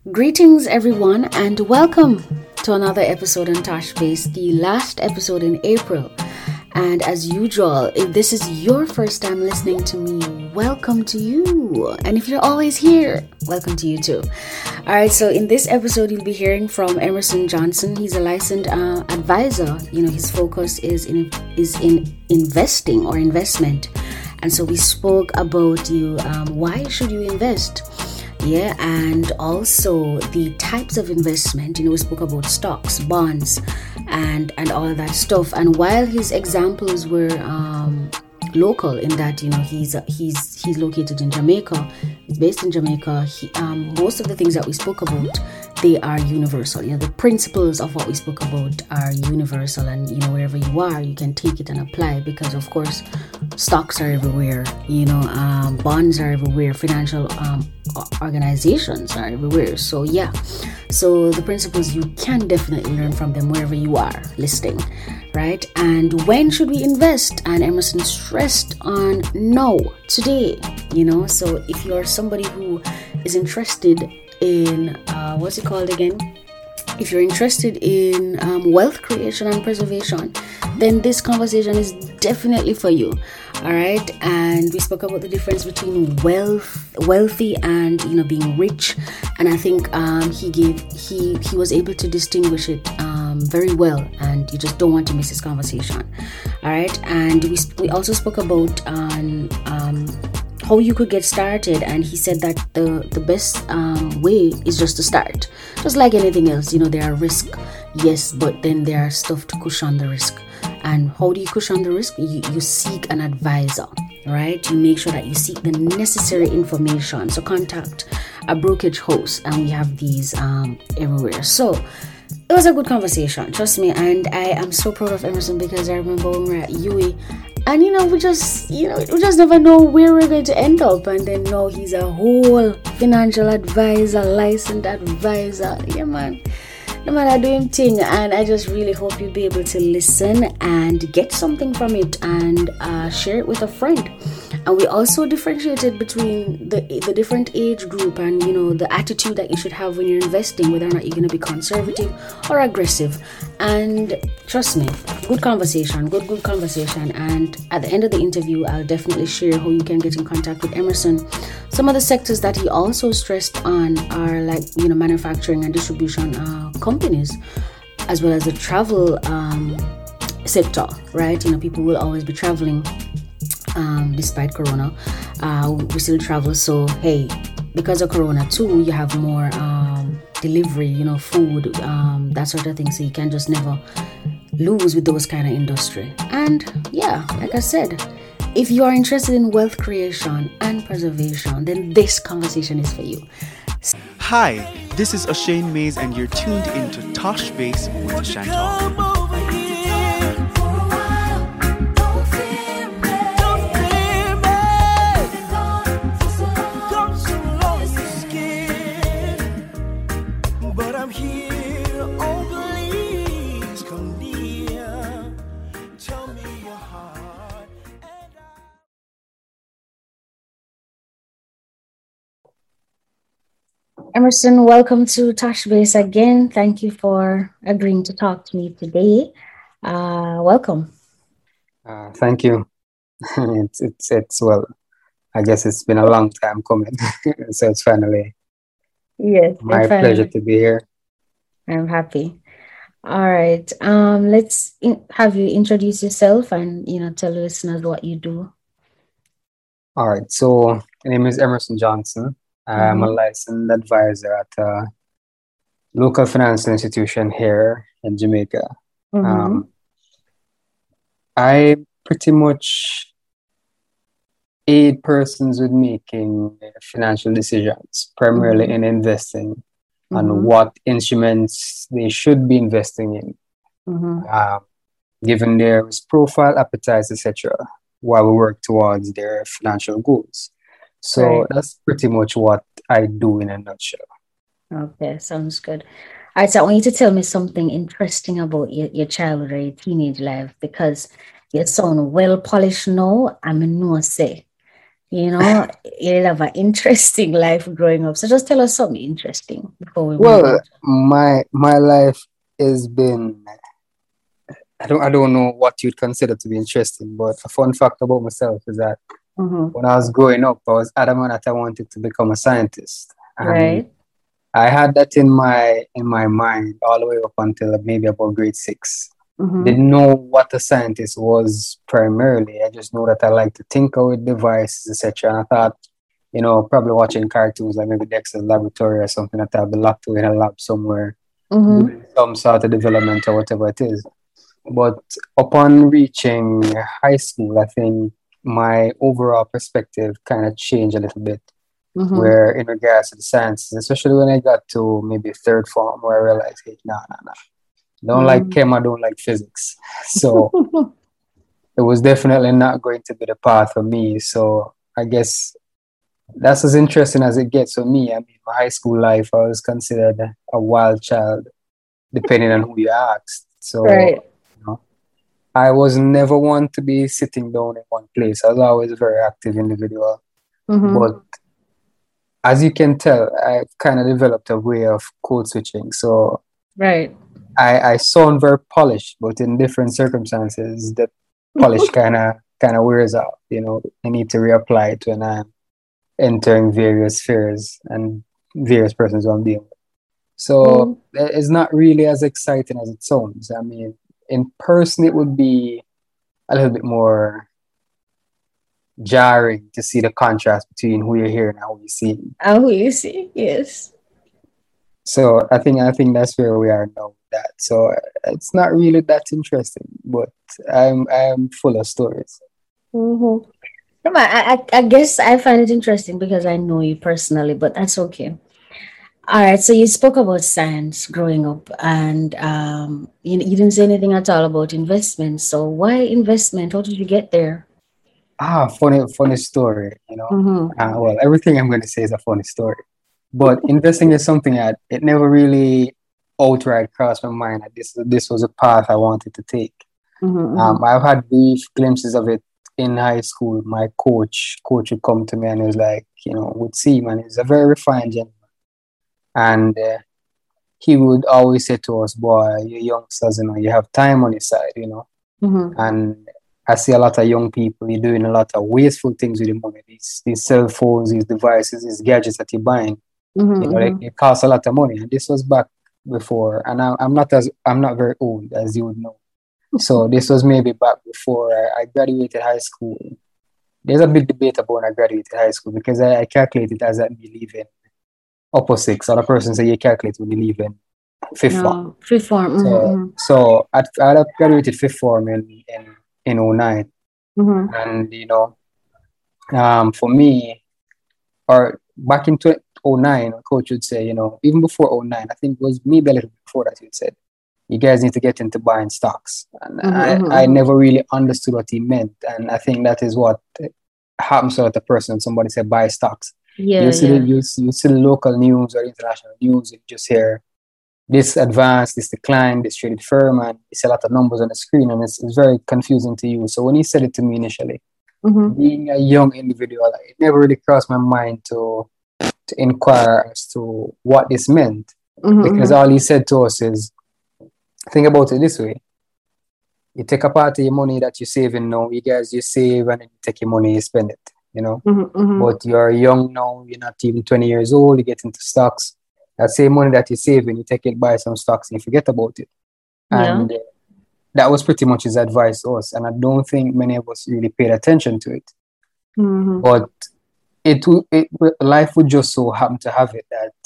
Greetings, everyone, and welcome to another episode on Touch Base, the last episode in April. And as usual, if this is your first time listening to me, welcome to you. And if you're always here, welcome to you too. All right, so in this episode, you'll be hearing from Emerson Johnson. He's a licensed advisor. His focus is in investing or investment. And so we spoke about why should you invest? Yeah, and also the types of investment. We spoke about stocks, bonds, and all of that stuff. And while his examples were local in that he's located in Jamaica, he's based in Jamaica. Most of the things that we spoke about, they are universal. The principles of what we spoke about are universal, and wherever you are, you can take it and apply, because of course stocks are everywhere. Bonds are everywhere. Financial organizations are everywhere. So the principles, you can definitely learn from them wherever you are listening, right? And when should we invest? And Emerson stressed on now, today. So if you're somebody who is interested in what's it called again? If you're interested in wealth creation and preservation, then this conversation is definitely for you. All right, and we spoke about the difference between wealthy and being rich, and I think he was able to distinguish it very well, and you just don't want to miss this conversation. All right, and we also spoke about how you could get started, and he said that the best way is just to start. Just like anything else, there are risks, yes, but then there are stuff to cushion the risk. And how do you cushion the risk? You seek an advisor, right? You make sure that you seek the necessary information. So contact a brokerage house, and we have these everywhere. So it was a good conversation, trust me. And I am so proud of Emerson, because I remember when we were at UA, and we just never know where we're going to end up. And then now he's a whole financial advisor, licensed advisor. Yeah, man. No matter doing thing, and I just really hope you'll be able to listen and get something from it, and share it with a friend. And we also differentiated between the different age group, and the attitude that you should have when you're investing, whether or not you're going to be conservative or aggressive. And trust me, good conversation. And at the end of the interview, I'll definitely share how you can get in contact with Emerson. Some of the sectors that he also stressed on are like manufacturing and distribution companies, as well as the travel sector, right? People will always be traveling despite Corona. We still travel, so hey, because of Corona too, you have more delivery, food, that sort of thing. So you can just never lose with those kind of industry. And yeah, like I said, if you are interested in wealth creation and preservation, then this conversation is for you. Hi, this is O'Shane Mays, and you're tuned into Tosh Base with Chantal. Emerson, welcome to Touch Base again. Thank you for agreeing to talk to me today. Welcome. Thank you. It's well, I guess it's been a long time coming, so it's finally my pleasure to be here. I'm happy. All right. Let's have you introduce yourself and tell the listeners what you do. All right. So my name is Emerson Johnson. I'm a licensed advisor at a local financial institution here in Jamaica. I pretty much aid persons with making financial decisions, primarily in investing, and what instruments they should be investing in, given their risk profile, appetites, etc., while we work towards their financial goals. So that's pretty much what I do in a nutshell. Okay, sounds good. All right, so I want you to tell me something interesting about your childhood or your teenage life, because you sound well polished now. I mean, no say You'll have an interesting life growing up. So just tell us something interesting before we move Well, on. my life has been, I don't know what you'd consider to be interesting, but a fun fact about myself is that Mm-hmm. when I was growing up, I was adamant that I wanted to become a scientist. And Right. I had that in my mind all the way up until maybe about grade six. Mm-hmm. Didn't know what a scientist was primarily. I just know that I like to tinker with devices, etc. And I thought, probably watching cartoons like maybe Dexter's Laboratory or something that I'll be locked away in a lab somewhere, Mm-hmm. doing some sort of development or whatever it is. But upon reaching high school, I think my overall perspective kind of changed a little bit. Mm-hmm. Where in regards to the sciences, especially when I got to maybe third form, where I realized, hey, nah. Don't like Mm-hmm. chem, I don't like physics. So it was definitely not going to be the path for me. So I guess that's as interesting as it gets for me. I mean, my high school life, I was considered a wild child, depending on who you asked. Right. So, I was never one to be sitting down in one place. I was always a very active individual. Mm-hmm. But as you can tell, I've kind of developed a way of code switching. So Right. I sound very polished, but in different circumstances, the polish kind of wears out. I need to reapply it when I'm entering various spheres and various persons I'm dealing with. So Mm. it's not really as exciting as it sounds. I mean, in person, it would be a little bit more jarring to see the contrast between who you're hearing and who you're seeing. Oh, you see, yes. So I think that's where we are now with that. So it's not really that interesting, but I'm full of stories. Mm-hmm. I guess I find it interesting because I know you personally, but that's okay. All right. So you spoke about science growing up, and you didn't say anything at all about investment. So why investment? How did you get there? Funny story. Mm-hmm. Well, everything I'm going to say is a funny story, but investing is something that it never really outright crossed my mind that this was a path I wanted to take. Mm-hmm. I've had brief glimpses of it in high school. My coach would come to me and he was like, would see, man, he's a very refined gentleman. And he would always say to us, boy, you youngsters, you have time on your side, Mm-hmm. And I see a lot of young people, you're doing a lot of wasteful things with the money. These cell phones, these devices, these gadgets that you're buying, Mm-hmm. they cost a lot of money. And this was back before, and I'm not very old, as you would know. So this was maybe back before I graduated high school. There's a big debate about when I graduated high school because I calculated as at me leaving upper six. Other person say you calculate when you leave in fifth form. No, free form. So Mm-hmm. so I'd have graduated fifth form in '09. Mm-hmm. And for me, or back in 2009, coach would say, even before '09, I think it was maybe a little bit before that, he'd said, you guys need to get into buying stocks. And Mm-hmm. Mm-hmm. I Mm-hmm. never really understood what he meant. And I think that is what happens to a person. Somebody said buy stocks. Yeah, yeah. You see the local news or international news, and you just hear this advanced, this decline, this traded firm, and it's a lot of numbers on the screen, and it's very confusing to you. So when he said it to me initially, Mm-hmm. being a young individual, it never really crossed my mind to inquire as to what this meant. Because Mm-hmm. all he said to us is, think about it this way. You take a part of your money that you're saving now, you save and then you take your money, you spend it. Mm-hmm. Mm-hmm. But you're young now, you're not even 20 years old, you get into stocks. That same money that you're saving, you take it, buy some stocks, and you forget about it. Yeah. And that was pretty much his advice to us. And I don't think many of us really paid attention to it. Mm-hmm. But life would just so happen to have it that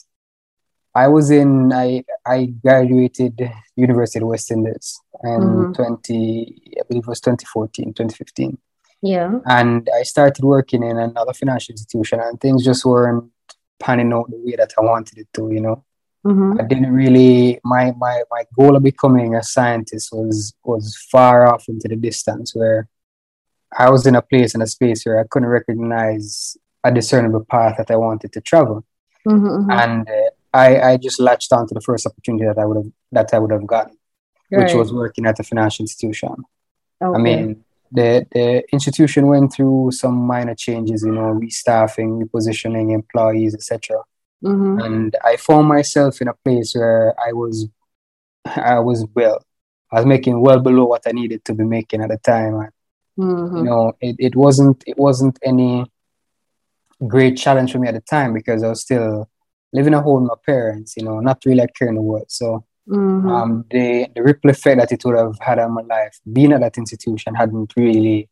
I graduated University of West Indies in Mm-hmm. I believe it was 2014, 2015. Yeah. And I started working in another financial institution and things just weren't panning out the way that I wanted it to. I Mm-hmm. didn't really my goal of becoming a scientist was far off into the distance where I was in a space where I couldn't recognize a discernible path that I wanted to travel. Mm-hmm. Mm-hmm. And I just latched on to the first opportunity that I would have gotten, which Right. was working at a financial institution. I Okay. mean, the institution went through some minor changes, restaffing, repositioning employees, etc. Mm-hmm. And I found myself in a place where I was making well below what I needed to be making at the time. And, Mm-hmm. it wasn't any great challenge for me at the time because I was still living at home with my parents, not really a care in the world. So Mm-hmm. the ripple effect that it would have had on my life, being at that institution, hadn't really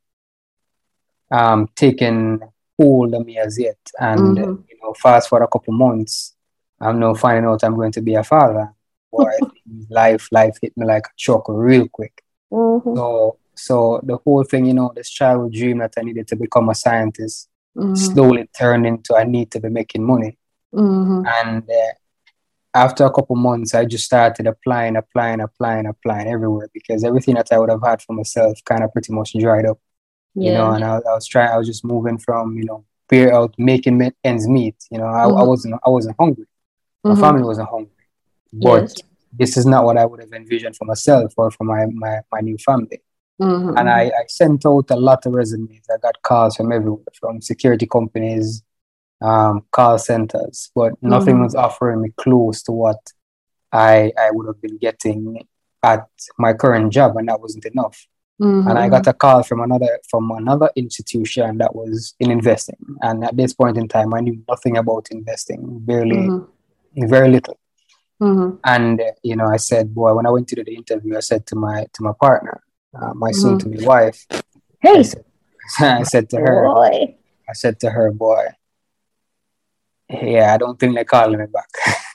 taken hold of me as yet. And Mm-hmm. fast forward a couple months, I'm now finding out I'm going to be a father. Boy, life hit me like a truck real quick. Mm-hmm. So the whole thing, this childhood dream that I needed to become a scientist, Mm-hmm. slowly turned into I need to be making money. Mm-hmm. And after a couple months, I just started applying everywhere because everything that I would have had for myself kind of pretty much dried up, Yeah. and I was just moving from, bare out making ends meet. Mm-hmm. I wasn't hungry. My Mm-hmm. family wasn't hungry, but Yes. this is not what I would have envisioned for myself or for my new family. And Mm-hmm. I sent out a lot of resumes. I got calls from everywhere, from security companies, call centers, but nothing Mm-hmm. was offering me close to what I would have been getting at my current job, and that wasn't enough. And I Mm-hmm. got a call from another institution that was in investing. And at this point in time, I knew nothing about investing, barely, Mm-hmm. very little. Mm-hmm. And I said, boy, when I went to the interview, I said to my partner, my Mm-hmm. soon-to-be wife, I Hey, said, I said to her, boy. boy, yeah, I don't think they're calling me back.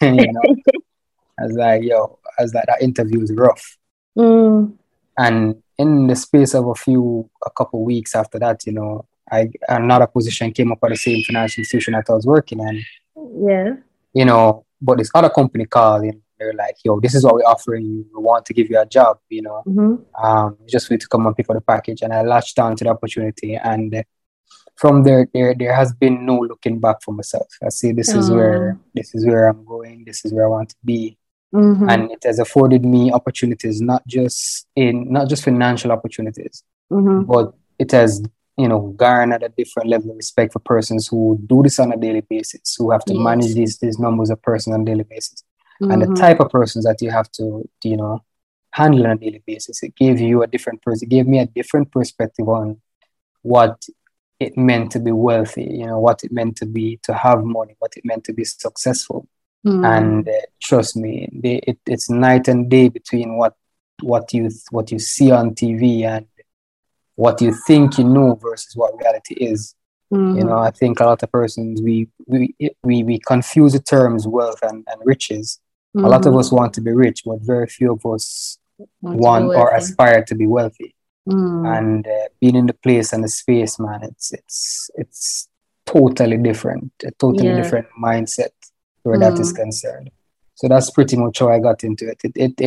I was like, yo, that interview was rough. Mm. And in the space of a couple weeks after that, another position came up at the same financial institution that I was working in, Yeah. but this other company called, they're like, yo, this is what we're offering you. We want to give you a job, Mm-hmm. just for you to come and pick up the package. And I latched on to the opportunity. And from there has been no looking back for myself. I see this is where I'm going. This is where I want to be. Mm-hmm. And it has afforded me opportunities, not just financial opportunities, Mm-hmm. but it has garnered a different level of respect for persons who do this on a daily basis, who have to manage Yes. these numbers of persons on a daily basis, and the Mm-hmm. type of persons that you have to handle on a daily basis. It gave you a different person. It gave me a different perspective on what it meant to be wealthy, what it meant to have money, what it meant to be successful. And Mm. trust me, it's night and day between what you see on TV and what you think versus what reality is. Mm-hmm. I think a lot of persons we confuse the terms wealth and riches. A lot of Mm-hmm. us want to be rich, but very few of us Want to be want or wealthy. aspire to be wealthy. Mm. And being in the place and the space, man, it's totally different, a totally Yeah. different mindset where that is Mm. concerned. So that's pretty much how I got into it.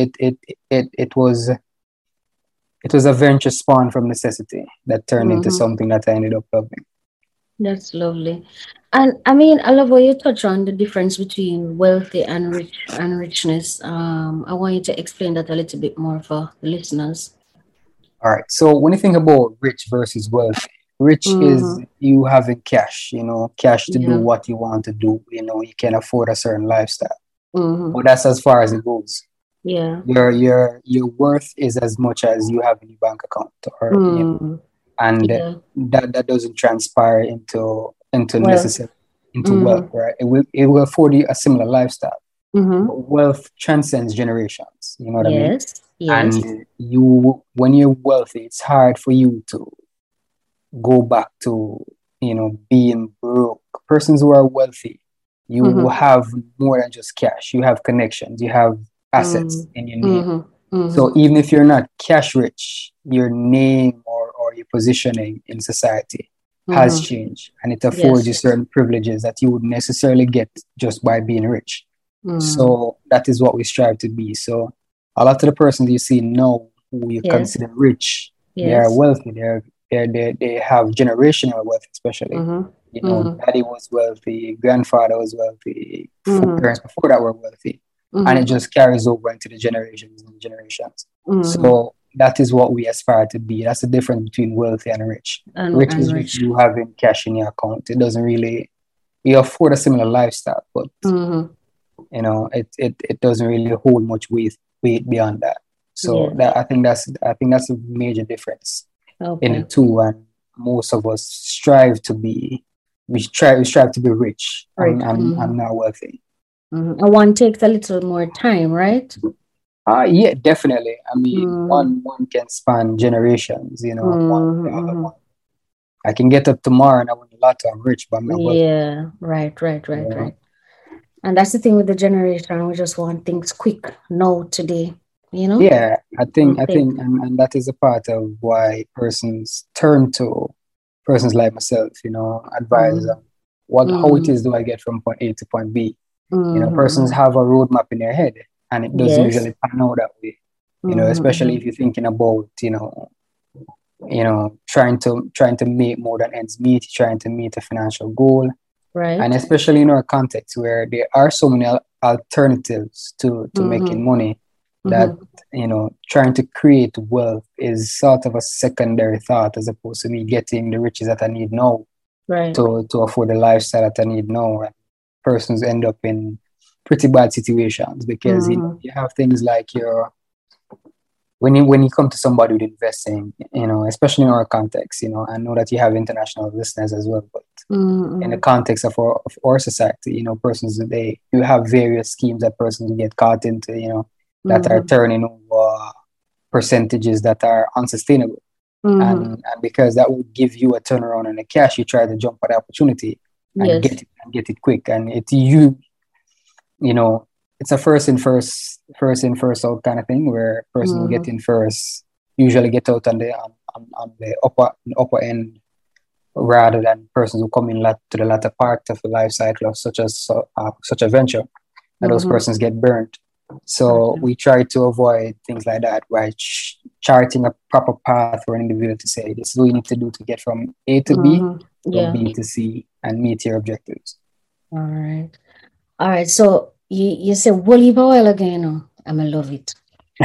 It was a venture spawned from necessity that turned into Mm-hmm. something that I ended up loving. That's lovely. And I mean, I love how you touch on the difference between wealthy and richness. I want you to explain that a little bit more for the listeners. All right. So when you think about rich versus wealthy, rich is Mm-hmm. you having cash, cash to do Yeah. what you want to do. You can afford a certain lifestyle. Mm-hmm. But that's as far as it goes. Yeah. Your worth is as much as you have in your bank account, or Mm. and Yeah. that doesn't transpire into Wealth. necessary into wealth, Mm-hmm. right? It will afford you a similar lifestyle, Mm-hmm. but wealth transcends generations. You know what I mean? Yes. Yes. And when you're wealthy, it's hard for you to go back to being broke. Persons who are wealthy, you Mm-hmm. have more than just cash. You have connections. You have assets Mm. in your name. Mm-hmm. Mm-hmm. So even if you're not cash rich, your name or your positioning in society has Mm-hmm. changed, and it affords Yes. you certain privileges that you would necessarily get just by being rich. Mm. So that is what we strive to be. So a lot of the persons you see now who you Yes. consider rich, they are Yes. wealthy. They have generational wealth, especially. Mm-hmm. Mm-hmm. Daddy was wealthy, grandfather was wealthy, Mm-hmm. parents before that were wealthy, and it Mm-hmm. just carries over into the generations and generations. Mm-hmm. So that is what we aspire to be. That's the difference between wealthy and rich. And Rich and is rich. just you having cash in your account. It doesn't really, you afford a similar lifestyle, but Mm-hmm. you know, it doesn't really hold much weight beyond that. So Yes. that I think that's a major difference in the Okay. two. And most of us we strive to be rich. Right. I'm not wealthy. And one takes a little more time, right? Yeah, definitely. I mean, Mm-hmm. one can span generations, one to the other Mm-hmm. one. I can get up tomorrow and I win a lot, I'm rich, but I'm not wealthy. Yeah. Right. Right. You Right. know? Right. And that's the thing with the generation. We just want things quick, now, today. You know. Yeah, I think Don't I think. think and that is a part of why persons turn to persons like myself, advise Mm-hmm. them how it Mm-hmm. is do I get from point A to point B. Persons Mm-hmm. have a roadmap in their head and it doesn't Yes. usually pan out that way. Especially Mm-hmm. if you're thinking about, trying to make more than ends meet, trying to meet a financial goal. And Right. especially in our context where there are so many alternatives to Mm-hmm. making money that, Mm-hmm. trying to create wealth is sort of a secondary thought as opposed to me getting the riches that I need now Right. to afford the lifestyle that I need now. And persons end up in pretty bad situations because, Mm-hmm. you have things like when you come to somebody with investing, especially in our context, I know that you have international listeners as well, but in the Mm-hmm. context of our society, persons today, you have various schemes that persons get caught into, that are Mm-hmm. turning over percentages that are unsustainable. Mm-hmm. And because that would give you a turnaround on the cash, you try to jump at the opportunity and Yes. get it quick. And you know, it's a first in first out kind of thing where person who get Mm-hmm. in first usually get out on the upper end rather than persons who come in to the latter part of the life cycle of such a venture, and those Mm-hmm. persons get burned. So Gotcha. we try to avoid things like that by charting a proper path for an individual to say, this is what you need to do to get from A to B, Mm-hmm. from Yeah. B to C, and meet your objectives. All right. All right. So you said woolly oil again. Oh, I'm gonna love it.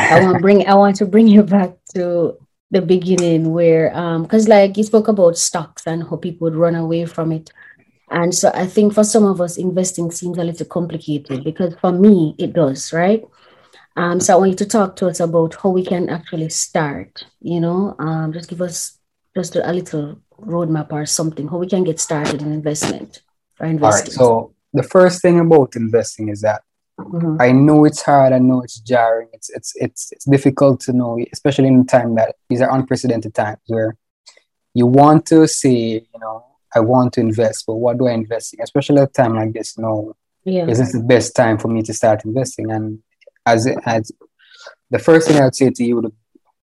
I want to bring you back to the beginning where because like you spoke about stocks and how people would run away from it. And so I think for some of us investing seems a little complicated because for me it does, right? So I want you to talk to us about how we can actually start, just give us just a little roadmap or something, how we can get started in investment or All right. investing. So the first thing about investing is that Mm-hmm. I know it's hard. I know it's jarring. It's difficult to know, especially in the time that these are unprecedented times where you want to say, I want to invest, but what do I invest in? Especially at a time like this, Yeah. is this the best time for me to start investing? And as the first thing I would say to you,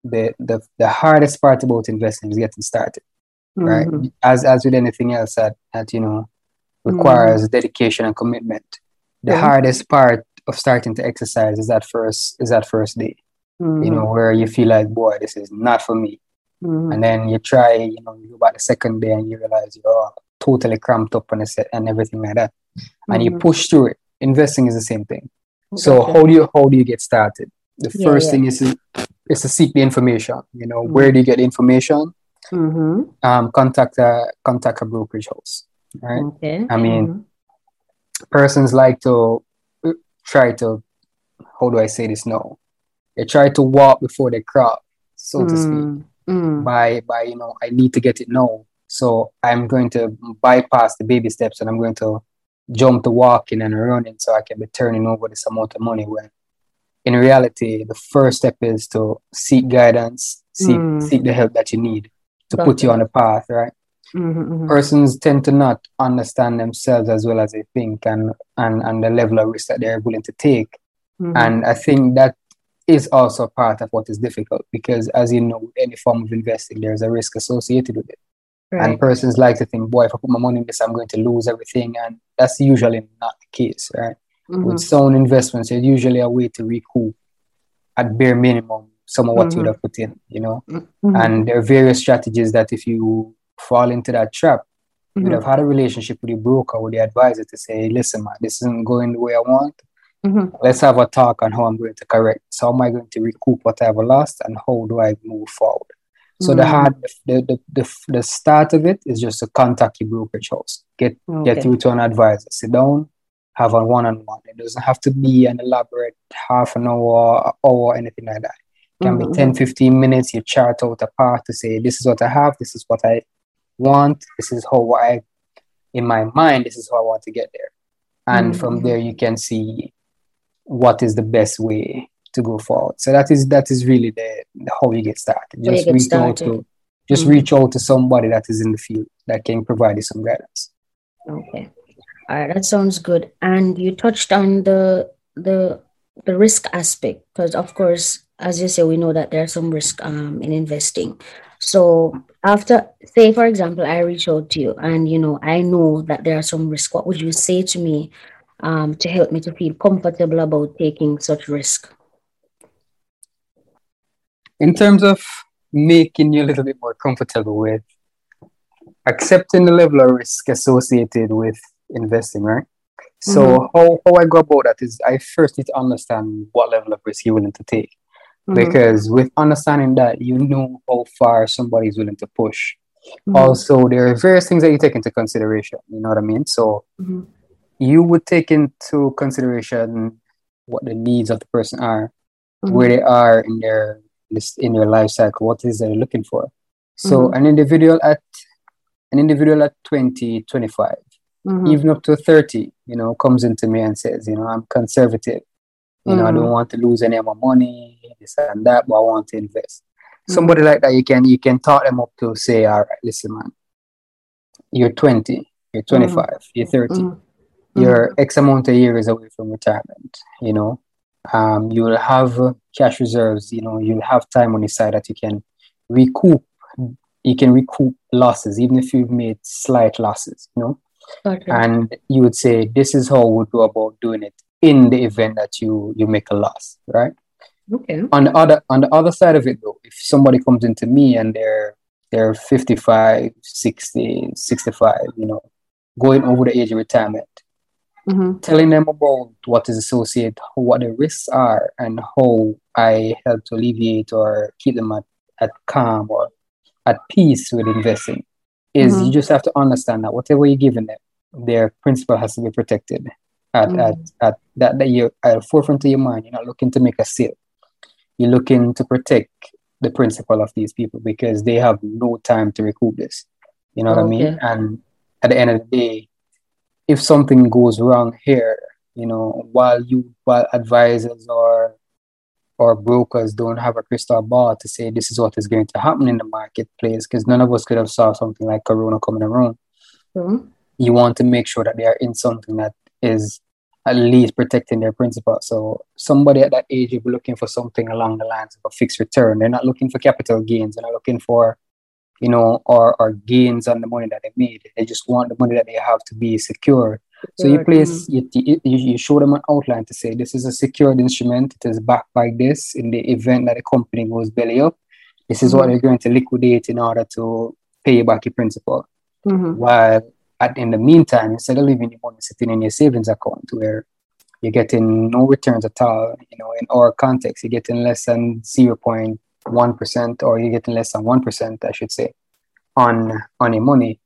the hardest part about investing is getting started, right? Mm-hmm. As with anything else that Mm-hmm. requires dedication and commitment. The True. hardest part of starting to exercise is that first day, Mm-hmm. where you feel like, boy, this is not for me. And Mm-hmm. then you try, you go back the second day and you realize you're totally cramped up on a set and everything like that. And you Mm-hmm. push through it. Investing is the same thing. So Gotcha. how do you get started? The Yeah, first yeah. thing is to seek the information. Where Mm-hmm. do you get the information? Mm-hmm. Contact a brokerage house. Right? Okay. I mean, Mm-hmm. persons like to try to, how do I say this now? They try to walk before they crawl, so to speak. Mm-hmm. By I need to get it now, so I'm going to bypass the baby steps and I'm going to jump to walking and running so I can be turning over this amount of money, when in reality the first step is to seek guidance, Mm-hmm. seek the help that you need to put you Gotcha. on the path, right? Mm-hmm. Persons tend to not understand themselves as well as they think, and the level of risk that they're willing to take. Mm-hmm. And I think that is also part of what is difficult, because as you know, with any form of investing, there's a risk associated with it. And Right. persons like to think, boy, if I put my money in this, I'm going to lose everything. And that's usually not the case, right? With Mm-hmm. sound investments, there's usually a way to recoup at bare minimum some of what you would Mm-hmm. have put in, Mm-hmm. And there are various strategies that if you fall into that trap, you would Mm-hmm. have had a relationship with your broker, with the advisor to say, listen, man, this isn't going the way I want. Let's have a talk on how I'm going to correct. So how am I going to recoup what I've lost, and how do I move forward? So the start of it is just to contact your brokerage house, get through to an advisor, sit down, have a one-on-one. It doesn't have to be an elaborate half an hour, anything like that. It can be 10, 15 minutes. You chart out a path to say, this is what I have, this is what I want, this is how in my mind, this is how I want to get there. And from there, you can see what is the best way to go forward. So that is really the how you get started. Just reach out to somebody that is in the field that can provide you some guidance. Okay. All right, that sounds good. And you touched on the risk aspect, because of course, as you say, we know that there's some risk in investing. So after, say for example, I reach out to you and I know that there are some risk, what would you say to me to help me to feel comfortable about taking such risk? In terms of making you a little bit more comfortable with accepting the level of risk associated with investing, right? So how I go about that is I first need to understand what level of risk you're willing to take. Because with understanding that, you know how far somebody is willing to push. Also, there are various things that you take into consideration. You know what I mean? So you would take into consideration what the needs of the person are, where they are in their life cycle, what is they're looking for. So an individual at 20, 25, even up to 30, comes into me and says, I'm conservative. I don't want to lose any of my money, this and that, but I want to invest. Somebody like that, you can talk them up to say, all right, listen, man, you're 20, you're 25, you're 30, you're X amount of years away from retirement, you'll have cash reserves, you'll have time on the side that you can recoup losses, even if you've made slight losses, Okay. And you would say, this is how we go about doing it in the event that you make a loss, right? Okay. On the other side of it, though, if somebody comes into me and they're 55, 60, 65, going over the age of retirement, telling them about what is associated, what the risks are, and how I help to alleviate or keep them at calm or at peace with investing, is you just have to understand that whatever you're giving them, their principal has to be protected. At you're at the forefront of your mind. You're not looking to make a sale. You're looking to protect the principle of these people because they have no time to recoup this. You know what I mean? And at the end of the day, if something goes wrong here, while advisors or brokers don't have a crystal ball to say this is what is going to happen in the marketplace, because none of us could have saw something like Corona coming around. You want to make sure that they are in something that is at least protecting their principal. So somebody at that age will be looking for something along the lines of a fixed return. They're not looking for capital gains. They're not looking for, or gains on the money that they made. They just want the money that they have to be secure. So you show them an outline to say, this is a secured instrument. It is backed by this. In the event that the company goes belly up, this is what they're going to liquidate in order to pay you back your principal. While in the meantime, instead of leaving your money sitting in your savings account where you're getting no returns at all, in our context, you're getting less than 0.1%, or you're getting less than 1%, I should say, on your money,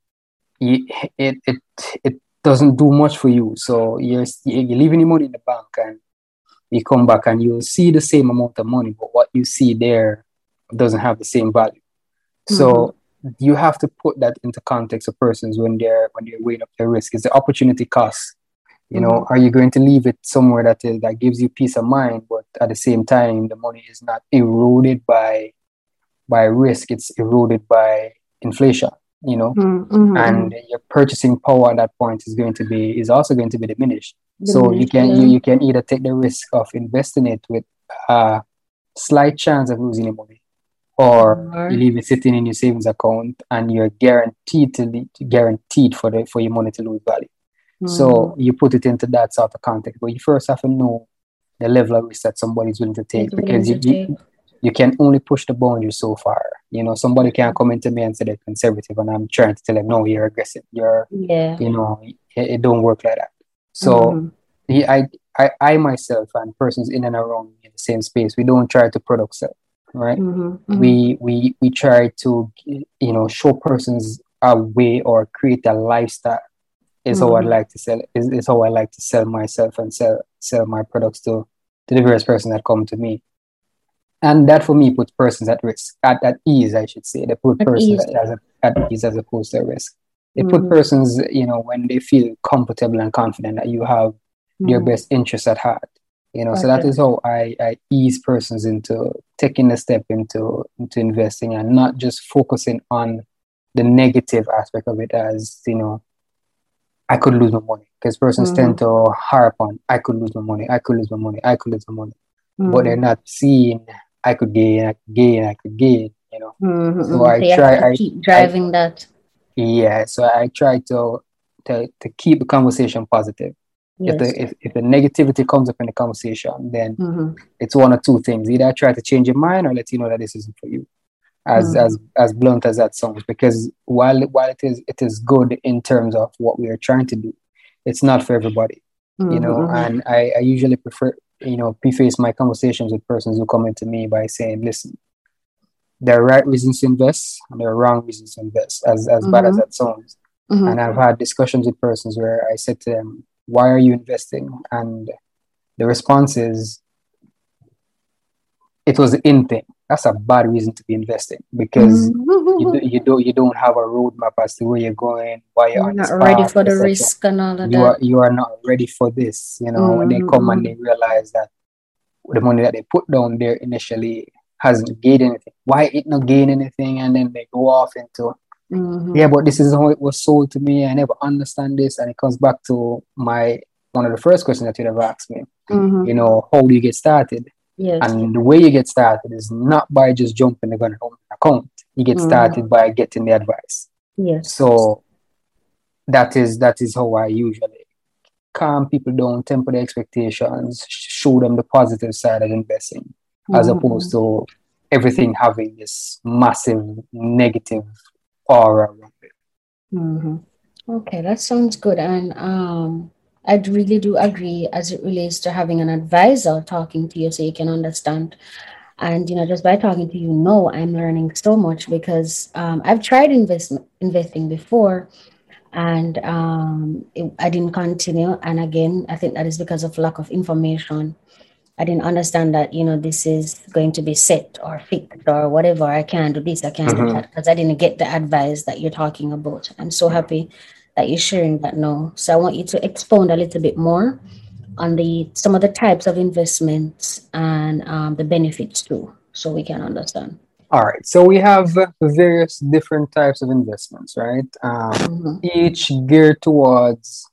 it doesn't do much for you. So you're leaving your money in the bank and you come back and you'll see the same amount of money, but what you see there doesn't have the same value. So you have to put that into context of persons when they're weighing up their risk. Is the opportunity cost? Are you going to leave it somewhere that gives you peace of mind, but at the same time the money is not eroded by risk, it's eroded by inflation, and your purchasing power at that point is also going to be diminished. So you can either take the risk of investing it with a slight chance of losing your money, or you leave it sitting in your savings account and you're guaranteed for your money to lose value. So you put it into that sort of context, but you first have to know the level of risk that somebody's willing to take, because you can only push the boundary so far. Somebody can't come into me and say they're conservative and I'm trying to tell them, no, you're aggressive. It don't work like that. So I myself and persons in and around me in the same space, we don't try to product sell, right? We try to, show persons a way or create a lifestyle. Is how I like to sell. Is how I like to sell myself and sell my products to the various persons that come to me. And that for me puts persons at risk, at ease, I should say. They put persons at ease as opposed to risk. They put persons, when they feel comfortable and confident that you have their best interests at heart. So that is how I ease persons into taking a step into investing and not just focusing on the negative aspect of it as, I could lose my money. Because persons tend to harp on, I could lose my money, I could lose my money, I could lose my money. But they're not seeing, I could gain, I could gain, I could gain, So I try, keep driving that. Yeah, so I try to keep the conversation positive. Yes. If the negativity comes up in the conversation, then it's one of two things. Either I try to change your mind or let you know that this isn't for you. As blunt as that sounds, because while it is good in terms of what we are trying to do, it's not for everybody. And I usually prefer, preface my conversations with persons who come into me by saying, listen, there are right reasons to invest and there are wrong reasons to invest, as bad as that sounds. And I've had discussions with persons where I said to them, why are you investing? And the response is, it was the in thing. That's a bad reason to be investing, because you don't have a roadmap as to where you're going, why you're on not this ready path, for the etc. risk and all of that. You are not ready for this. When they come and they realize that the money that they put down there initially hasn't gained anything. Why it not gain anything? And then they go off into, yeah, but this is how it was sold to me. I never understand this. And it comes back to one of the first questions that you'd have asked me. How do you get started? Yes. And the way you get started is not by just jumping the gun account. You get started by getting the advice. Yes. So that is how I usually calm people down, temper their expectations, show them the positive side of investing, as opposed to everything having this massive negative aura around it. Okay, that sounds good. And I really do agree as it relates to having an advisor talking to you so you can understand. And, just by talking to you, I'm learning so much, because I've tried investing before, and I didn't continue. And again, I think that is because of lack of information. I didn't understand that, this is going to be set or fixed or whatever. I can't do this, I can't do that, because I didn't get the advice that you're talking about. I'm so happy that you're sharing that now. So I want you to expound a little bit more on some of the types of investments and the benefits too, so we can understand. All right. So we have various different types of investments, right? Each geared towards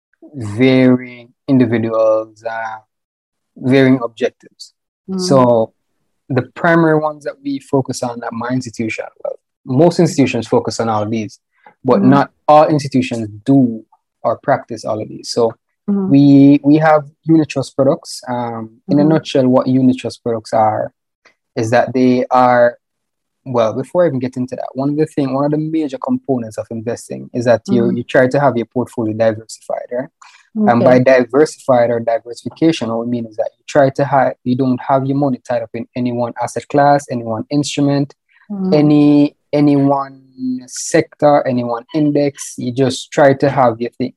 varying individuals, varying objectives. So the primary ones that we focus on at my institution, well, most institutions focus on all of these, but not all institutions do or practice all of these. So we have unit trust products. In a nutshell, what unit trust products are is that they are, well, before I even get into that, one of the major components of investing is that you try to have your portfolio diversified, right? Okay. And by diversified or diversification, what we mean is that you don't have your money tied up in any one asset class, any one instrument, any one sector, any one index. You just try to have your thing,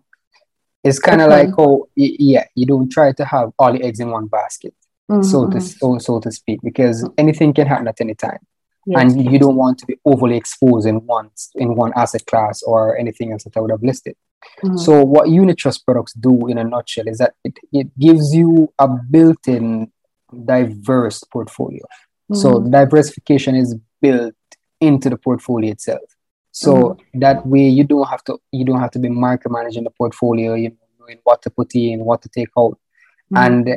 It's kind of like, you don't try to have all your eggs in one basket, so to speak, because anything can happen at any time. Yes. And you don't want to be overly exposed in one asset class or anything else that I would have listed. So what unit trust products do in a nutshell is that it gives you a built-in diverse portfolio. So diversification is built into the portfolio itself. So that way you don't have to be micromanaging the portfolio, knowing what to put in, what to take out. And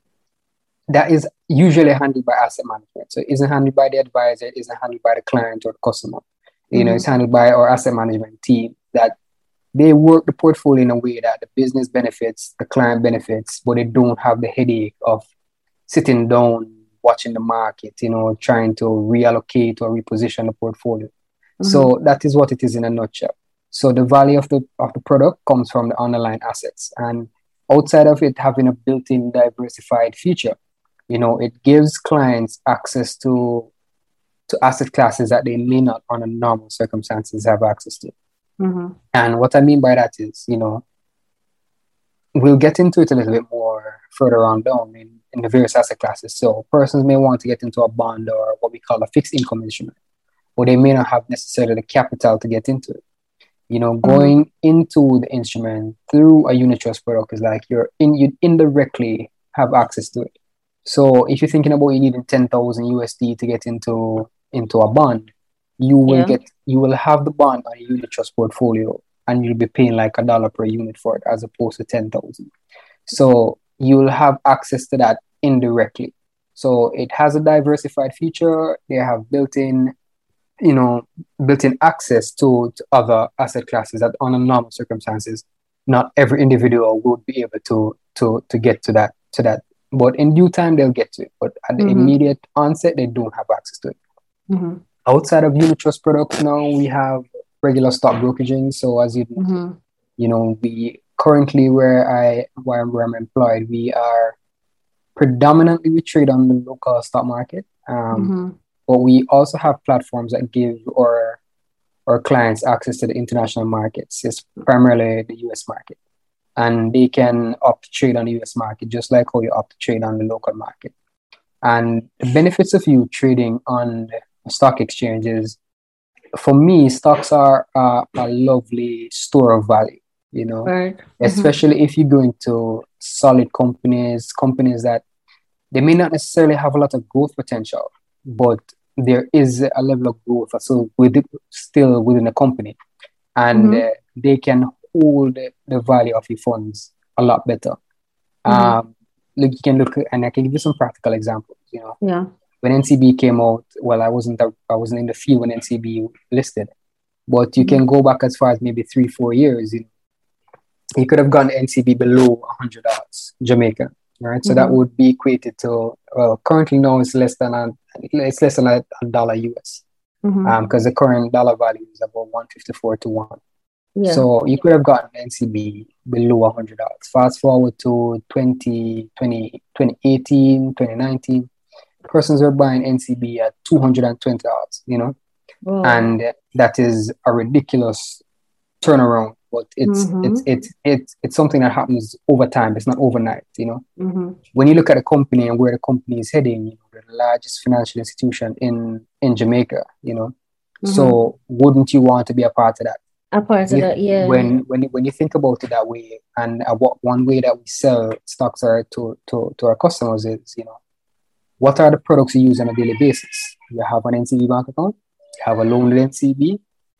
that is usually handled by asset management. So it isn't handled by the advisor, it isn't handled by the client or the customer. It's handled by our asset management team, that they work the portfolio in a way that the business benefits, the client benefits, but they don't have the headache of sitting down, watching the market, trying to reallocate or reposition the portfolio. So that is what it is in a nutshell. So the value of the product comes from the underlying assets. And outside of it having a built-in diversified feature, it gives clients access to asset classes that they may not, under normal circumstances, have access to. And what I mean by that is, we'll get into it a little bit more further on down in the various asset classes. So persons may want to get into a bond or what we call a fixed income instrument, or they may not have necessarily the capital to get into it. Going into the instrument through a unit trust product is like you indirectly have access to it. So if you're thinking about you needing 10,000 USD to get into a bond, you will have the bond on a unit trust portfolio, and you'll be paying like $1 per unit for it as opposed to 10,000. So you'll have access to that indirectly. So it has a diversified feature. They have built-in access to other asset classes that, under normal circumstances, not every individual would be able to get to that. But in due time, they'll get to it. But at the immediate onset, they don't have access to it. Outside of unit trust products, now we have regular stock brokeraging. So as you know, we currently where I'm employed, we are predominantly we trade on the local stock market. But we also have platforms that give our clients access to the international markets. It's primarily the US market. And they can opt to trade on the US market, just like how you opt to trade on the local market. And the benefits of you trading on the stock exchanges, for me, stocks are a lovely store of value, Right. Especially if you go into solid companies that they may not necessarily have a lot of growth potential, but there is a level of growth still within the company, and they can hold the value of your funds a lot better. Look, you can look, and I can give you some practical examples. Yeah. When NCB came out, well, I wasn't in the field when NCB listed, but you can go back as far as maybe 3-4 years. You could have gone NCB below $100 Jamaican, right? So that would be equated to currently now it's less than a dollar US, because the current dollar value is about 154 to 1. Yeah. So you could have gotten NCB below $100. Fast forward to 2018, 2019, persons were buying NCB at $220, Wow. and that is a ridiculous turnaround. But it's something that happens over time. It's not overnight, When you look at a company and where the company is heading, the largest financial institution in Jamaica, So wouldn't you want to be a part of that? A part of that, yeah. When you think about it that way, and one way that we sell stocks are to our customers is, what are the products you use on a daily basis? You have an NCB bank account, you have a loan with NCB,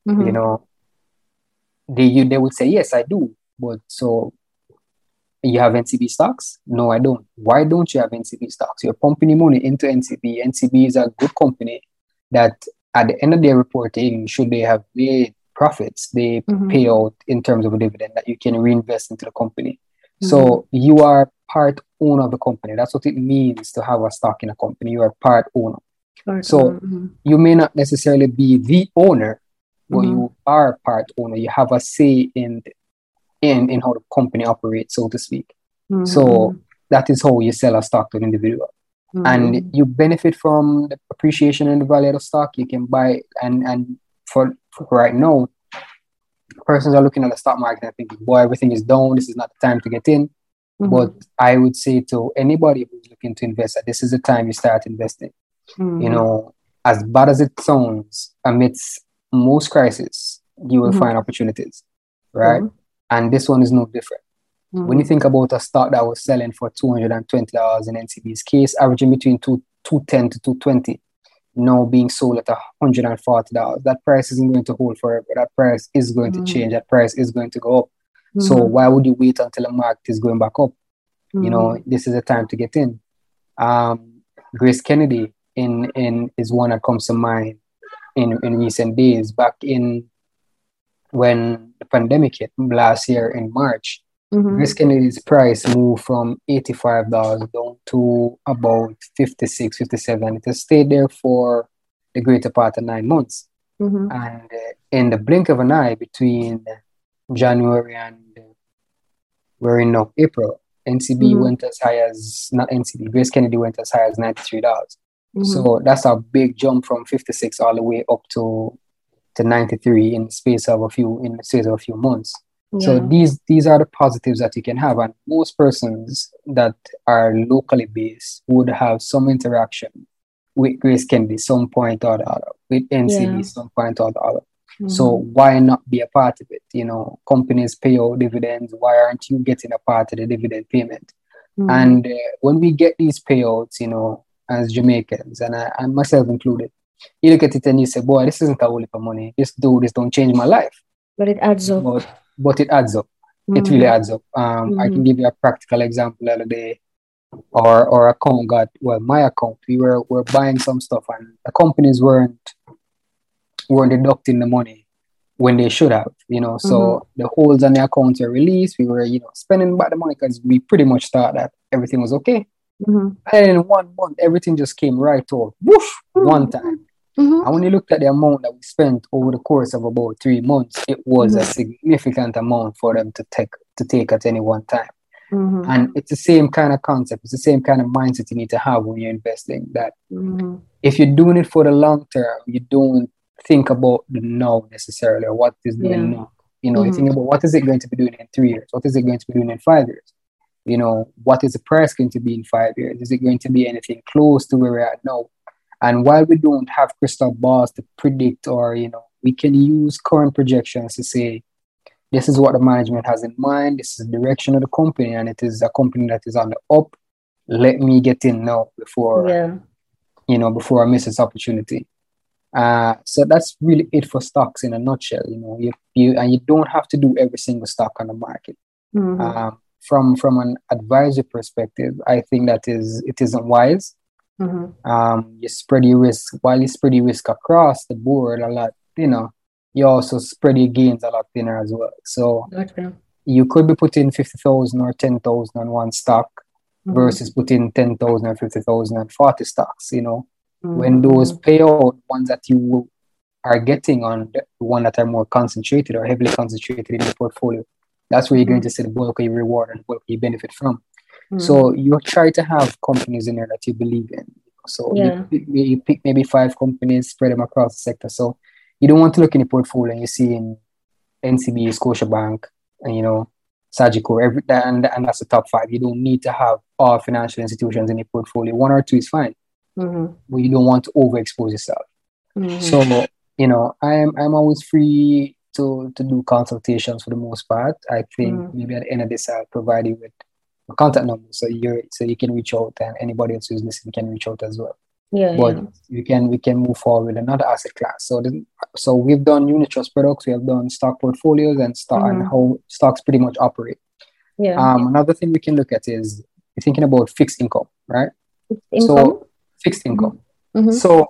they would say, yes, I do. But so you have NCB stocks? No, I don't. Why don't you have NCB stocks? You're pumping your money into NCB. NCB is a good company that at the end of their reporting, should they have made profits, they pay out in terms of a dividend that you can reinvest into the company. So you are part owner of the company. That's what it means to have a stock in a company. You are part owner. You may not necessarily be the owner, but you are part owner. You have a say in how the company operates, so to speak. So that is how you sell a stock to an individual. And you benefit from the appreciation in the value of the stock. You can buy, and for right now, persons are looking at the stock market and thinking, boy, everything is down. This is not the time to get in. But I would say to anybody who's looking to invest, that this is the time you start investing. As bad as it sounds, amidst most crises, you will find opportunities, right? And this one is no different. When you think about a stock that was selling for $220 in NCB's case, averaging between $210 to $220, now being sold at $140, that price isn't going to hold forever. That price is going to change. That price is going to go up. So why would you wait until the market is going back up? This is the time to get in. Grace Kennedy is one that comes to mind in recent days. Back in when the pandemic hit last year in March, Grace Kennedy's price moved from $85 down to about $56, $57. It has stayed there for the greater part of 9 months. And in the blink of an eye, between January and we're in now April, NCB went as high as, not NCB, Grace Kennedy went as high as $93. So that's a big jump from 56 all the way up to 93 in the space of a few months. So these are the positives that you can have, and most persons that are locally based would have some interaction with Grace Kennedy some point or the other, with NCB some point or the other. So why not be a part of it? You know, companies pay out dividends. Why aren't you getting a part of the dividend payment? And when we get these payouts, you know, as Jamaicans, and I myself included, you look at it and you say, boy, this isn't a whole heap of money. This don't change my life. But it adds up. But it adds up. It really adds up. I can give you a practical example the other day. Our account my account, we're buying some stuff and the companies weren't deducting the money when they should have, you know. So the holes on the account were released. We were, you know, spending back the money because we pretty much thought that everything was okay. And in 1 month, everything just came right off, whoosh, one time. And when you looked at the amount that we spent over the course of about 3 months, it was a significant amount for them to take at any one time. And it's the same kind of concept. It's the same kind of mindset you need to have when you're investing, that if you're doing it for the long term, you don't think about the now necessarily, or what is doing now. You know, you think about what is it going to be doing in 3 years? What is it going to be doing in 5 years? You know, what is the price going to be in 5 years? Is it going to be anything close to where we're at now? And while we don't have crystal balls to predict, or, you know, we can use current projections to say, this is what the management has in mind, this is the direction of the company, and it is a company that is on the up. Let me get in now before I miss this opportunity. So that's really it for stocks in a nutshell. You know, you don't have to do every single stock on the market. From an advisor perspective, I think that it isn't wise. You spread your risk. While you spread your risk across the board a lot, you know, you also spread your gains a lot thinner as well. So you could be putting 50,000 or 10,000 on one stock versus putting 10,000 or 50,000 on 40 stocks. You know, when those payout ones that you are getting on the one that are more concentrated or heavily concentrated in your portfolio, that's where you're going to see the bulk of your reward and the bulk you benefit from. So you try to have companies in there that you believe in. So you pick maybe 5 companies, spread them across the sector. So you don't want to look in your portfolio and you see in NCB, Scotiabank, and, you know, Sagicor, and that's the top 5. You don't need to have all financial institutions in your portfolio. 1 or 2 is fine, but you don't want to overexpose yourself. So, you know, I'm always free to do consultations for the most part. I think maybe at the end of this, I'll provide you with a contact number so you can reach out, and anybody else who's listening can reach out as well. We can move forward with another asset class. So we've done unit trust products, we have done stock portfolios, and and how stocks pretty much operate. Another thing we can look at is you're thinking about fixed income, right? So fixed income. So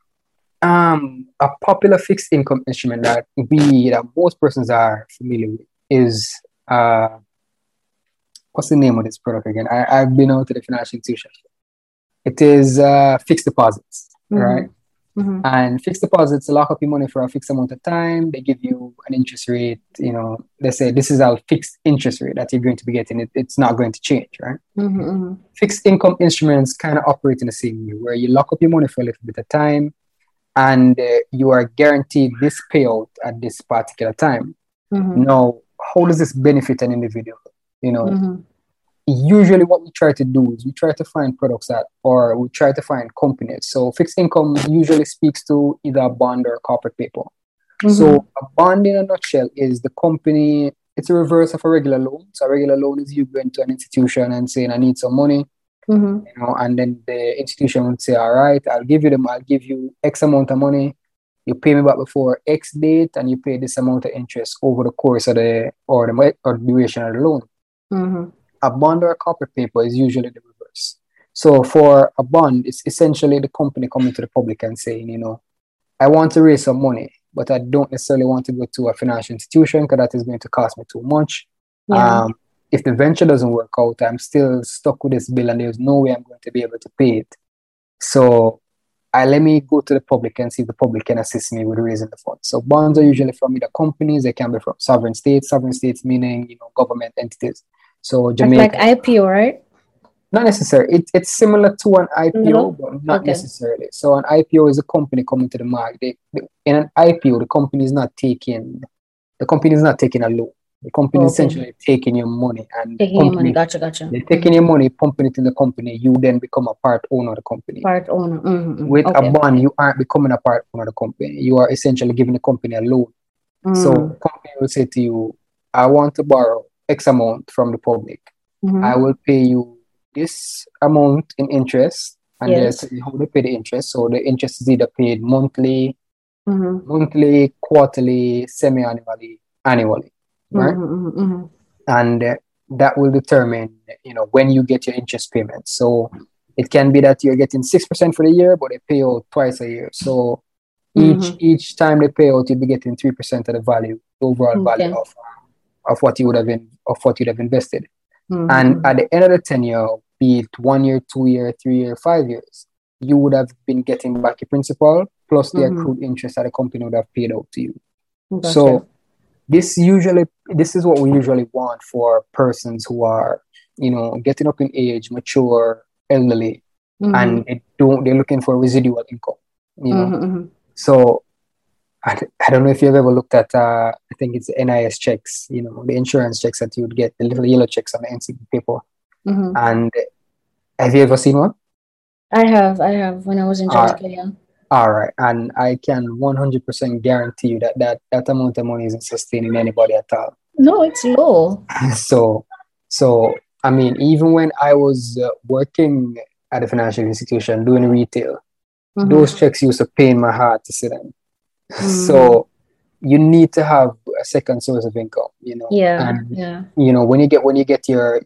a popular fixed income instrument that most persons are familiar with is what's the name of this product again? I've been out to the financial institutions. It is fixed deposits, right? And fixed deposits lock up your money for a fixed amount of time. They give you an interest rate. You know, they say this is a fixed interest rate that you're going to be getting. It's not going to change, right? Fixed income instruments kind of operate in the same way, where you lock up your money for a little bit of time, and you are guaranteed this payout at this particular time. Now, how does this benefit an individual? You know, usually what we try to do is we try to find products or we try to find companies. So fixed income usually speaks to either a bond or a corporate paper. So a bond in a nutshell is the company, it's a reverse of a regular loan. So a regular loan is you going to an institution and saying, I need some money. You know, and then the institution would say, all right, I'll give you X amount of money. You pay me back before X date, and you pay this amount of interest over the course of the duration of the loan. A bond or a corporate paper is usually the reverse. So for a bond, it's essentially the company coming to the public and saying, you know, I want to raise some money, but I don't necessarily want to go to a financial institution because that is going to cost me too much. If the venture doesn't work out, I'm still stuck with this bill and there's no way I'm going to be able to pay it. So let me go to the public and see if the public can assist me with raising the funds. So bonds are usually from either companies, they can be from sovereign states meaning, you know, government entities. So Like Jamaica, IPO, right? not necessarily. It's similar to an IPO, Similar? but not Okay. necessarily. So an IPO is a company coming to the market. In an IPO, the company is not taking a loan. The company is Okay. essentially taking your money, and the Taking your money. company Gotcha, gotcha. they're taking your money, pumping it in the company. You then become a part owner of the company. Part owner. With a Okay. bond, you aren't becoming a part owner of the company. You are essentially giving the company a loan. So Mm. the company will say to you, I want to borrow X amount from the public. I Mm-hmm. will pay you this amount in interest, and they'll Yes. tell you how to pay the interest. So the interest is either paid monthly, Mm-hmm. quarterly, semi-annually, annually, right? Mm-hmm. And that will determine, when you get your interest payments. So it can be that you're getting 6% for the year, but they pay out twice a year. So each Mm-hmm. each time they pay out, you'll be getting 3% of the value, the overall value Okay. of what you would have invested. And Mm-hmm. at the end of the tenure, be it 1 year, 2 year, 3 year, 5 years, you would have been getting back your principal plus the Mm-hmm. accrued interest that the company would have paid out to you. Gotcha. So this is what we usually want for persons who are, getting up in age, mature, elderly, Mm-hmm. and they're looking for residual income, you know. Mm-hmm. So I don't know if you've ever looked at I think it's NIS checks, the insurance checks that you would get, the little yellow checks on the NCP paper. Mm-hmm. And have you ever seen one? I have when I was in Uh, Jamaica, yeah. all right. And I can 100% guarantee you that amount of money isn't sustaining anybody at all. No, it's low. So, so I mean, even when I was working at a financial institution doing retail, those Mm-hmm. checks used to pain my heart to see them. Mm-hmm. So you need to have a second source of income, Yeah, and yeah. when you get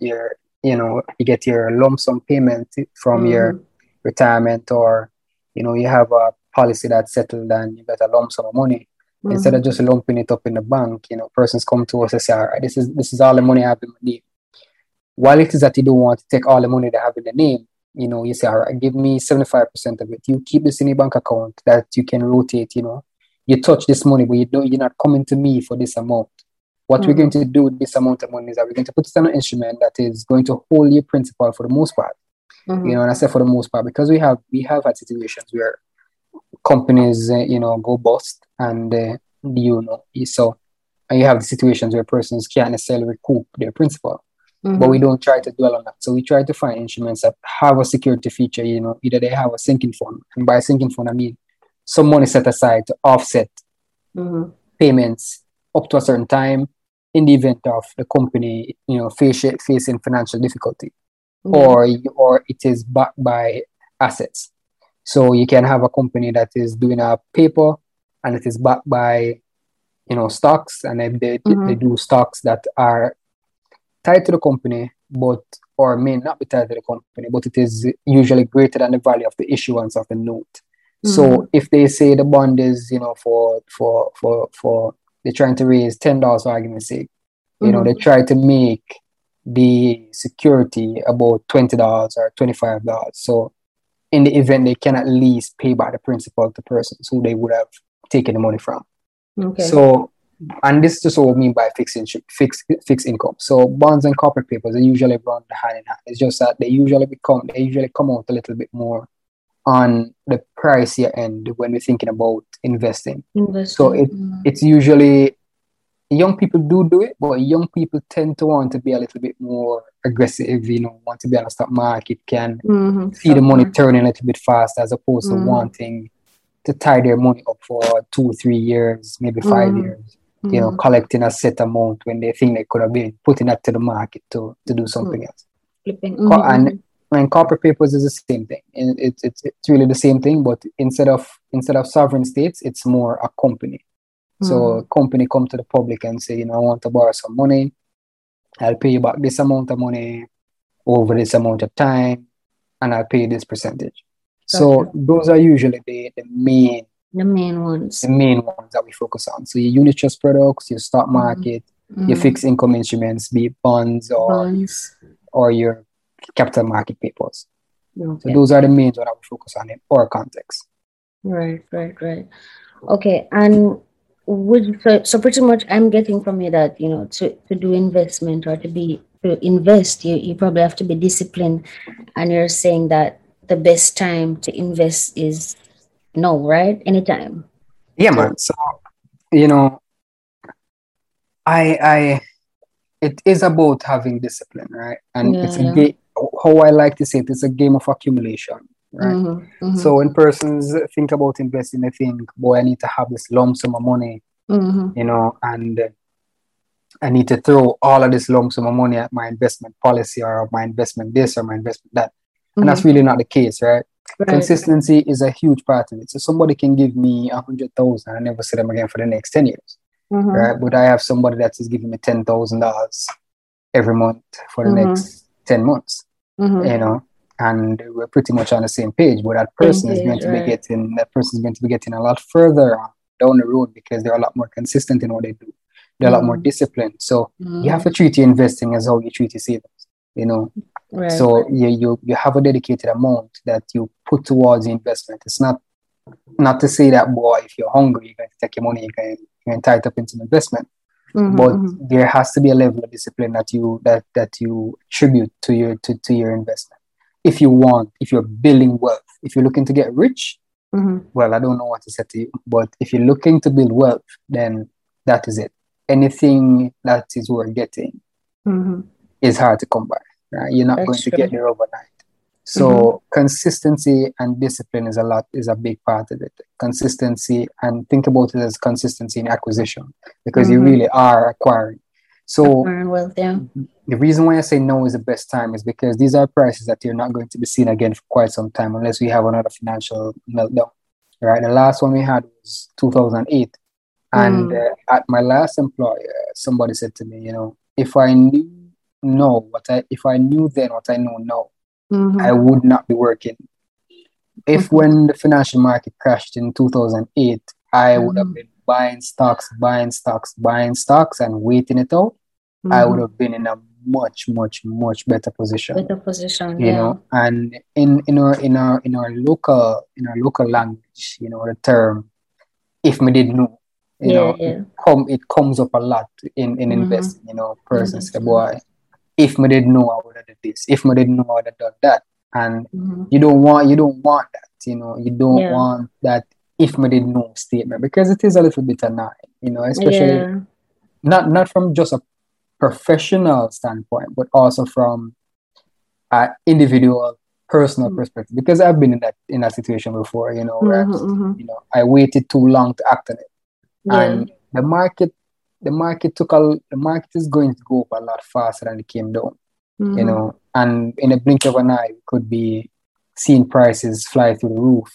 you get your lump sum payment from your Mm-hmm. retirement, or you have a policy that's settled and you got a lump sum of money. Instead of Mm-hmm. just lumping it up in the bank, persons come to us and say, all right, this is all the money I have in my name. While it is that you don't want to take all the money they have in the name, you say, all right, give me 75% of it. You keep this in a bank account that you can rotate. You touch this money, but you're not coming to me for this amount. What we're going Mm-hmm. to do with this amount of money is that we're going to put it on an instrument that is going to hold your principal for the most part. Mm-hmm. And I say for the most part because we have had situations where companies go bust, and so and you have the situations where persons can't necessarily recoup their principal, but we Mm-hmm. don't try to dwell on that. So we try to find instruments that have a security feature. Either they have a sinking fund, and by sinking fund I mean some money set aside to offset Mm-hmm. payments up to a certain time in the event of the company facing financial difficulty, Yeah. or it is backed by assets. So you can have a company that is doing a paper and it is backed by stocks, and they Mm-hmm. do stocks that are tied to the company, but or may not be tied to the company, but it is usually greater than the value of the issuance of the note. Mm-hmm. So if they say the bond is, for they're trying to raise $10 for argument's sake, they Mm-hmm. try to make the security about $20 or $25. So in the event they can at least pay back the principal to persons who they would have taken the money from. Okay. So, and this is just what we mean by fixed income. So bonds and corporate papers they usually run hand in hand. It's just that they usually come out a little bit more on the pricier end when we're thinking about investing. So Investing. Mm-hmm. it's usually young people do it, but young people tend to want to be a little bit more aggressive, want to be on the stock market, can Mm-hmm. see the Stock money market. turning a little bit fast as opposed to Mm-hmm. wanting to tie their money up for 2 3 years, maybe five Mm-hmm. years, Mm-hmm. collecting a set amount when they think they could have been putting that to the market to do something else. Flipping. And Mm-hmm. corporate papers is the same thing. And it's really the same thing, but instead of sovereign states, it's more a company. So Mm-hmm. a company come to the public and say, I want to borrow some money. I'll pay you back this amount of money over this amount of time, and I'll pay this percentage. So Gotcha. those are usually the main The main the ones. main ones that we focus on. So your unit trust products, your stock Mm-hmm. market, your Mm-hmm. fixed income instruments, be it bonds Bonds. or your capital market papers. So Okay. those are the main ones that we focus on in our context. Right. Okay. And so pretty much I'm getting from you that, to do investment or to to invest, you probably have to be disciplined. And you're saying that the best time to invest is no, right? Anytime. Yeah, So, man. So, you know, I it is about having discipline, right? And yeah, it's a yeah. game. How I like to say it, it's a game of accumulation, right? Mm-hmm, mm-hmm, So when persons think about investing, they think, boy, I need to have this lump sum of money, mm-hmm, and I need to throw all of this lump sum of money at my investment policy or my investment this or my investment that. And that's mm-hmm. really not the case, right? Right. Consistency is a huge part of it. So somebody can give me 100,000 and never see them again for the next 10 years, Mm-hmm, right? But I have somebody that is giving me $10,000 every month for the mm-hmm, next 10 months, mm-hmm. and we're pretty much on the same page. But Same page, right. that person is going to be getting a lot further down the road because they're a lot more consistent in what they do. They're a lot more Mm-hmm, disciplined. So you have mm-hmm. to treat your investing as how you treat your savings, you know. Right. So you have a dedicated amount that you put towards the investment. It's not to say that, boy, if you're hungry, you're going to take your money, you're going to tie it up into an investment. Mm-hmm, But mm-hmm. there has to be a level of discipline that you attribute to your investment. If you're building wealth, if you're looking to get rich, Mm-hmm. well, I don't know what to say to you. But if you're looking to build wealth, then that is it. Anything that is worth getting Mm-hmm. is hard to come by. Right? You're not That's going to get true. there overnight. Mm-hmm. So consistency and discipline is a big part of it. Consistency, and think about it as consistency in acquisition, because you Mm-hmm. really are acquiring. So Acquiring wealth, yeah. the reason why I say no is the best time is because these are prices that you're not going to be seeing again for quite some time unless we have another financial meltdown. Right? The last one we had was 2008, and Mm. at my last employer, somebody said to me, if I knew if I knew then what I know now, I Mm-hmm. would not be working. If Mm-hmm. when the financial market crashed in 2008, I would have Mm-hmm. been buying stocks, buying stocks, buying stocks, and waiting it out, I would Mm-hmm. have been in a much, much, much better position. Better position, yeah. And in our local language, the term "if me did know," Yeah, it yeah. comes up a lot in Mm-hmm. investing. Persons say, Investment. "Boy, if me did know, I would have done this. If me did know, I would have done that." And Mm-hmm. you don't want that. You don't Yeah. want that "if me did know" statement, because it is a little bit annoying. Especially Yeah. not from just a professional standpoint, but also from an individual personal perspective. Because I've been in that situation before, where Mm-hmm. Mm-hmm. I waited too long to act on it, Yeah. and the market is going to go up a lot faster than it came down. Mm-hmm. And in a blink of an eye, we could be seeing prices fly through the roof.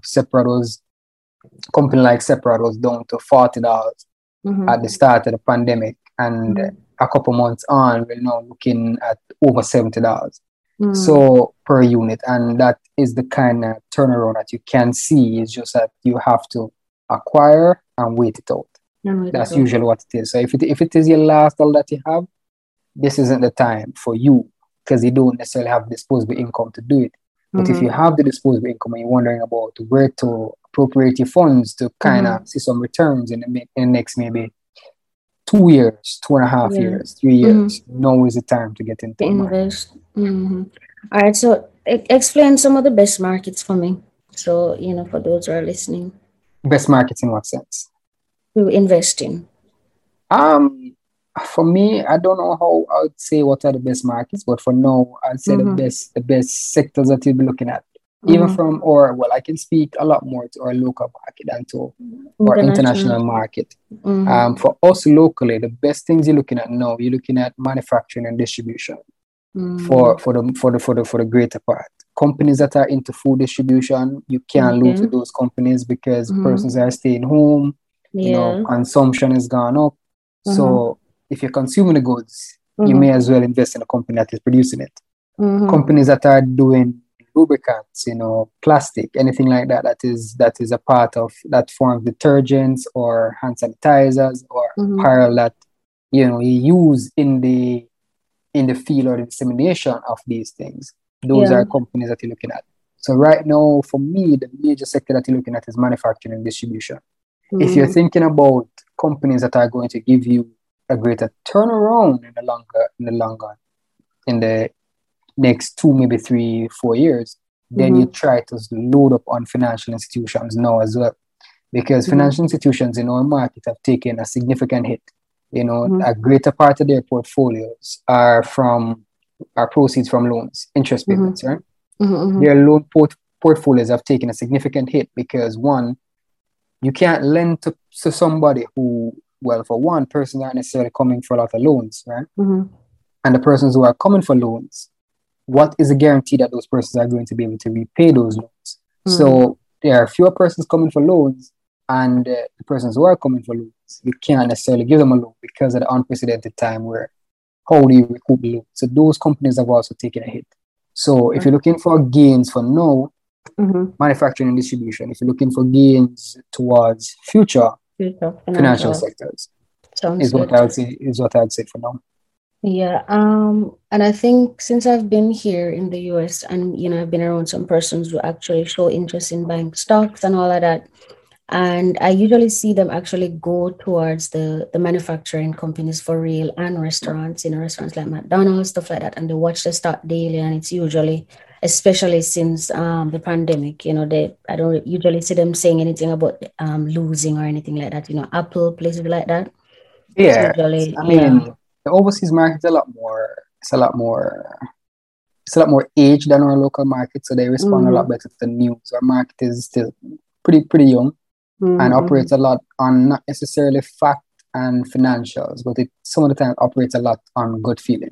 Company like Separate was down to $40 Mm-hmm. at the start of the pandemic, and a couple months on, we're now looking at over $70 Mm-hmm. so per unit, and that is the kind of turnaround that you can see. It's just that you have to acquire and wait it out. And with it That's all. usually what it is. So if it is your last all that you have, this isn't the time for you, because you don't necessarily have disposable income to do it. But if you Mm-hmm. have the disposable income and you're wondering about where to appropriate your funds to kind of Mm-hmm. see some returns in the next maybe 2 years, two and a half Yeah. years, three Mm-hmm. years, now is the time to get into To the market. invest. Mm-hmm. All right. So explain some of the best markets for me. So, for those who are listening Best markets in what sense? to investing. Um, for me, I don't know how I would say what are the best markets, but for now, I'd say the Mm-hmm. best sectors that you'll be looking at, even Mm-hmm. from, or well, I can speak a lot more to our local market than to our International. international market. Mm-hmm. For us locally, the best things you're looking at now, you're looking at manufacturing and distribution Mm-hmm. for the greater part. Companies that are into food distribution, you can't lose Okay. with those companies because Mm-hmm. persons are staying home, Yeah. consumption has gone up. Mm-hmm. So if you're consuming the goods, you may Mm-hmm. as well invest in a company that is producing it. Mm-hmm. Companies that are doing lubricants, plastic, anything like that, that is a part of that form of detergents or hand sanitizers or Mm-hmm. apparel that you use in the field or the dissemination of these things. Those Yeah. are companies that you're looking at. So right now, for me, the major sector that you're looking at is manufacturing and distribution. If you're Mm-hmm. thinking about companies that are going to give you a greater turnaround in the long run, in the next 2, maybe 3, 4 years, then you try to load up on financial institutions now as well. Because financial institutions in our market have taken a significant hit. A greater part of their portfolios are proceeds from loans, interest payments, right? Their loan portfolios have taken a significant hit because, one, you can't lend to somebody who, well, for one, persons aren't necessarily coming for a lot of loans, right? And the persons who are coming for loans, what is the guarantee that those persons are going to be able to repay those loans? So there are fewer persons coming for loans, and the persons who are coming for loans, you can't necessarily give them a loan because of the unprecedented time where how do you recoup the loan? So those companies have also taken a hit. So if you're looking for gains for now, manufacturing and distribution, if you're looking for gains towards future financial sectors, is what I would say for now. Yeah, and I think since I've been here in the US and I've been around some persons who actually show interest in buying stocks and all of that, and I usually see them actually go towards the manufacturing companies for real and restaurants, restaurants like McDonald's, stuff like that, and they watch the stock daily, and it's usually, especially since the pandemic, I don't usually see them saying anything about losing or anything like that. Apple, places like that. Yeah, usually, the overseas market is a lot more aged than our local market, so they respond a lot better to the news. Our market is still pretty young and operates a lot on not necessarily fact and financials, but it some of the time operates a lot on gut feeling.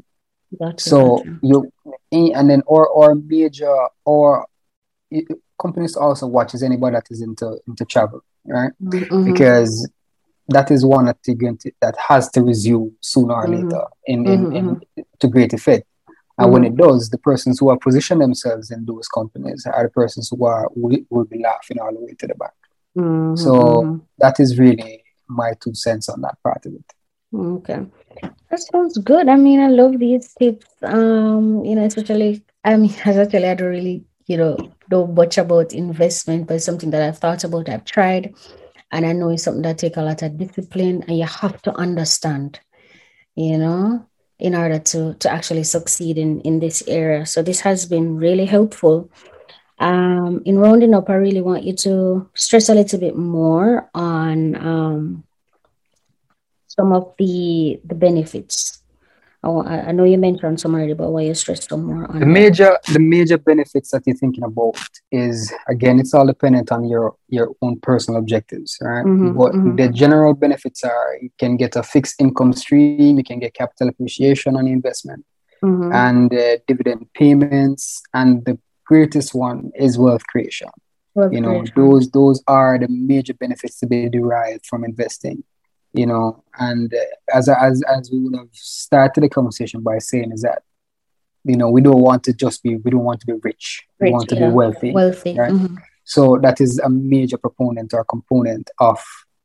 Companies also watches anybody that is into travel, right? Because that is one that has to resume sooner or later in to great effect. And when it does, the persons who are positioned themselves in those companies are the persons who will be laughing all the way to the bank. So that is really my 2 cents on that part of it. Okay, that sounds good. I mean, I love these tips. Especially, I don't really, know much about investment, but it's something that I've thought about, I've tried. And I know it's something that takes a lot of discipline, and you have to understand, in order to actually succeed in this area. So this has been really helpful. In rounding up, I really want you to stress a little bit more on some of the benefits. I know you mentioned some already, but why you stress some more on the major benefits that you're thinking about is, again, it's all dependent on your own personal objectives, right? But the general benefits are you can get a fixed income stream, you can get capital appreciation on investment, and dividend payments, and the greatest one is wealth creation. Those are the major benefits to be derived from investing. And as we would have started the conversation by saying is that, we don't want to be rich. We want to be wealthy. Right? So that is a major proponent or component of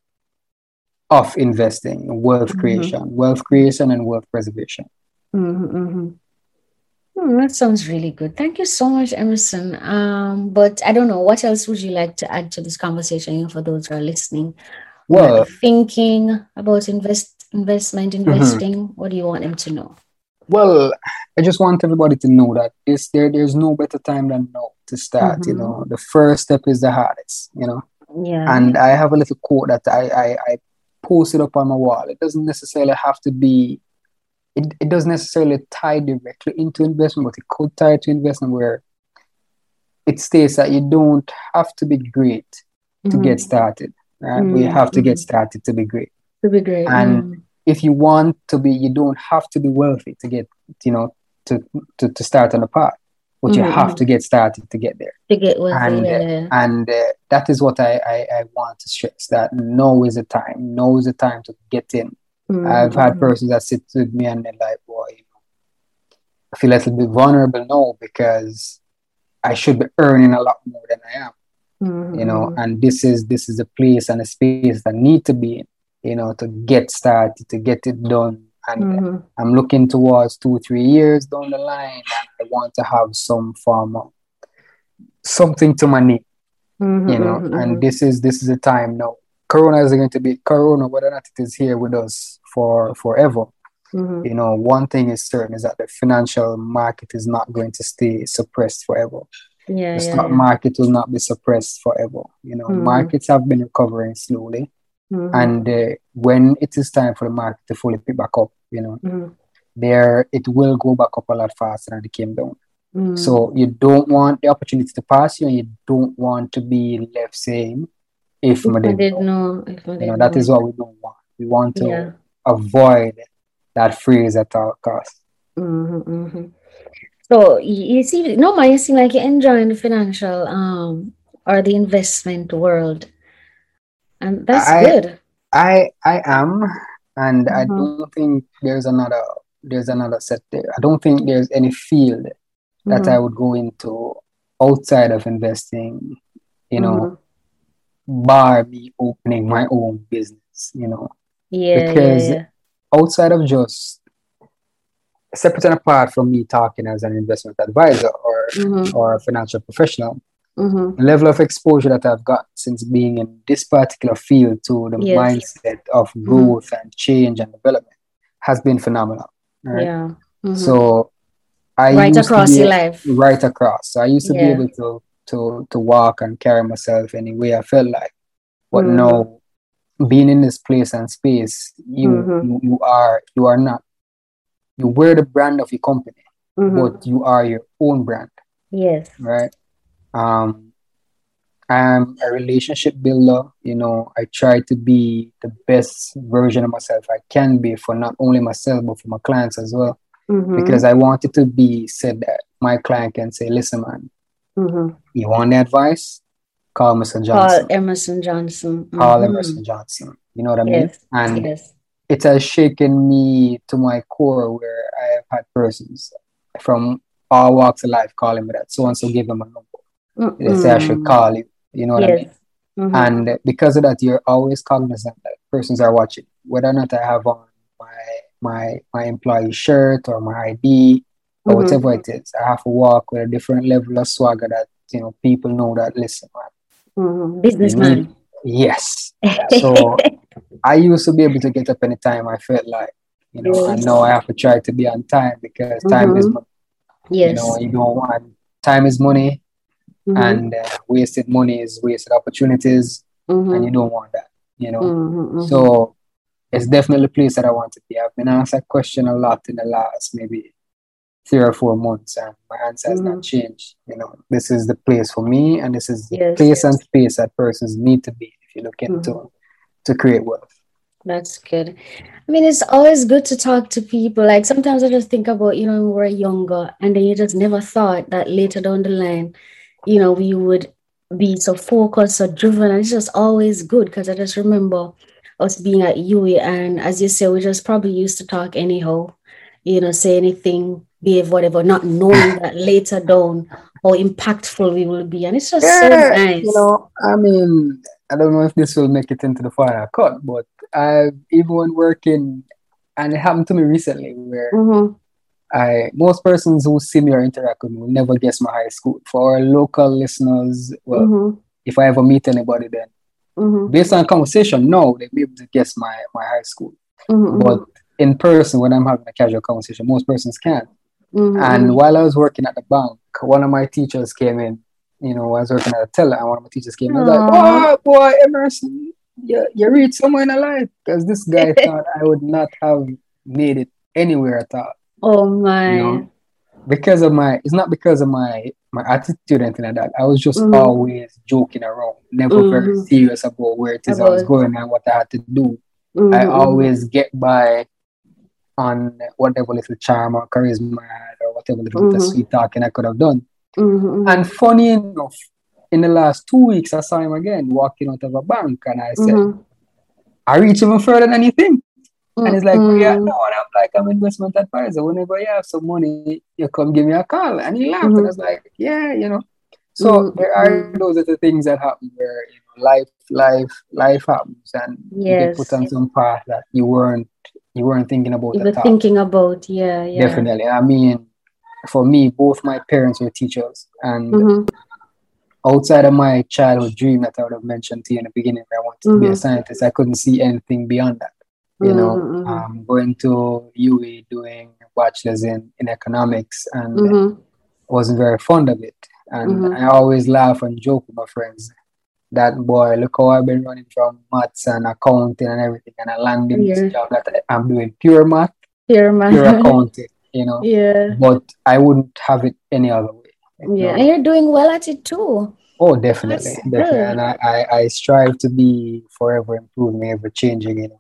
investing, wealth creation and wealth preservation. That sounds really good. Thank you so much, Emerson. But I don't know, what else would you like to add to this conversation for those who are listening? Well, thinking about investing, what do you want them to know? Well, I just want everybody to know that there's no better time than now to start. The first step is the hardest. Yeah. And I have a little quote that I posted up on my wall. It doesn't necessarily have to be. It doesn't necessarily tie directly into investment, but it could tie to investment, where it states that you don't have to be great to get started. Right? We have to get started to be great. And if you want to be, you don't have to be wealthy to get, to start on the path. But you have to get started to get there. To get wealthy, and that is what I want to stress. That now is the time. Now is the time to get in. I've had persons that sit with me and they're like, boy, I feel a little bit vulnerable now because I should be earning a lot more than I am. And this is a place and a space that need to be in, to get started, to get it done. And I'm looking towards 2-3 years down the line, and I want to have some form of something to my name, and this is the time now. Corona is going to be Corona, whether or not it is here with us for forever. You know, one thing is certain is that the financial market is not going to stay suppressed forever. Yeah, The yeah, stock yeah. market will not be suppressed forever. You know, markets have been recovering slowly, and when it is time for the market to fully pick back up, you know, there it will go back up a lot faster than it came down. So you don't want the opportunity to pass you, and you don't want to be left saying, if If I I didn't did know. know, if I You know, did that know. is what we don't want. We want to Yeah. avoid that phrase at all costs. So you see, no, you seem like you're enjoying the financial or the investment world, and that's I good. I am, and I Mm-hmm. don't think there's another set there. I don't think there's any field that I Mm-hmm. would go into outside of investing, you know, Mm-hmm. bar me opening my own business, you know, Yeah, yeah, because yeah. outside of just separate and apart from me talking as an investment advisor Mm-hmm. or a financial professional, Mm-hmm. the level of exposure that I've got since being in this particular field to the Yes. mindset of Mm-hmm. growth and change and development has been phenomenal. Right. Yeah. Mm-hmm. So I Right used to across be your life. right across. So I used to be Yeah. able to walk and carry myself any way I felt like. But Mm-hmm. now being in this place and space, you Mm-hmm. you you are not, you wear the brand of your company, but Mm-hmm. you are your own brand, Yes. right? Um, I'm a relationship builder. You know, I try to be the best version of myself I can be for not only myself, but for my clients as well. Because Mm-hmm. I want it to be said that my client can say, listen, man, Mm-hmm. you want the advice? Call Mr. Paul Johnson. Emerson Johnson. Call Mm-hmm. Emerson Johnson. You know what I mean? Yes. And Yes. it has shaken me to my core where I have had persons from all walks of life calling me that so and so give them a number. They say I should Mm-mm. call you. You know what I mean? Yes. Mm-hmm. And because of that, you're always cognizant that persons are watching, whether or not I have on my employee shirt or my ID or Mm-hmm. whatever it is. I have to walk with a different level of swagger that people know that, listen, man, Mm-hmm. you need, Businessman. yes. So I used to be able to get up anytime I felt like, and Yes. now I have to try to be on time because time is Mm-hmm. money. Yes. You don't want, time is money, Mm-hmm. and wasted money is wasted opportunities, and you Mm-hmm. don't want that, Mm-hmm. Mm-hmm. So it's definitely a place that I want to be. I've been asked that question a lot in the last maybe 3 or 4 months, and my answer has not Mm-hmm. changed. This is the place for me, and this is the Yes. place and space that persons need to be if you're looking Mm-hmm. to create wealth. That's good. I mean, it's always good to talk to people. Like sometimes I just think about, when we were younger, and then you just never thought that later down the line, we would be so focused or driven. And it's just always good because I just remember us being at UE, and as you say, we just probably used to talk anyhow, say anything, behave whatever, not knowing that later down how impactful we will be. And it's just so Yeah, nice. I mean, I don't know if this will make it into the final cut, but I've even when working, and it happened to me recently where Mm-hmm. most persons who see me or interact with me will never guess my high school. For our local listeners, well, Mm-hmm. if I ever meet anybody, then Mm-hmm. based on conversation, no, they'll be able to guess my high school. But Mm-hmm. in person, when I'm having a casual conversation, most persons can't. And Mm-hmm. while I was working at the bank, one of my teachers came in. I was working at a teller, and one of my teachers came in. I was like, Aww. "Oh boy, Emerson, you reached somewhere in life," because this guy thought I would not have made it anywhere at all. Oh You my. know, because of it's not because of my attitude or anything like that. I was just Mm-hmm. always joking around, never very Mm-hmm. serious about where it is I was About. going and what I had to do. I Mm-hmm. always get by on whatever little charm or charisma I had or whatever little bit of Mm-hmm. sweet talking I could have done. Mm-hmm. And funny enough, in the last 2 weeks, I saw him again walking out of a bank, and I said, Mm-hmm. I reach even further than you think. And he's like, where you at Mm-hmm. now? And I'm like, I'm investment advisor. Whenever you have some money, you come give me a call. And he laughed, and I Mm-hmm. was like, yeah. So there are Mm-hmm. those other things that happen where life happens, and you get put Yes. on some path that you weren't thinking about You at were all. thinking about, yeah, yeah. Definitely. I mean, for me, both my parents were teachers, and Mm-hmm. outside of my childhood dream that I would have mentioned to you in the beginning, where I wanted to be a Mm-hmm. scientist, I couldn't see anything beyond that. Going to UA doing bachelor's in economics, and wasn't very fond of it. And I always laugh and joke with my friends that, boy, look how I've been running from maths and accounting and everything, and I landed this job that I'm doing pure math, pure accounting, Yeah. But I wouldn't have it any other way. Yeah, and you're doing well at it too. Oh, definitely. And I strive to be forever improving, ever changing,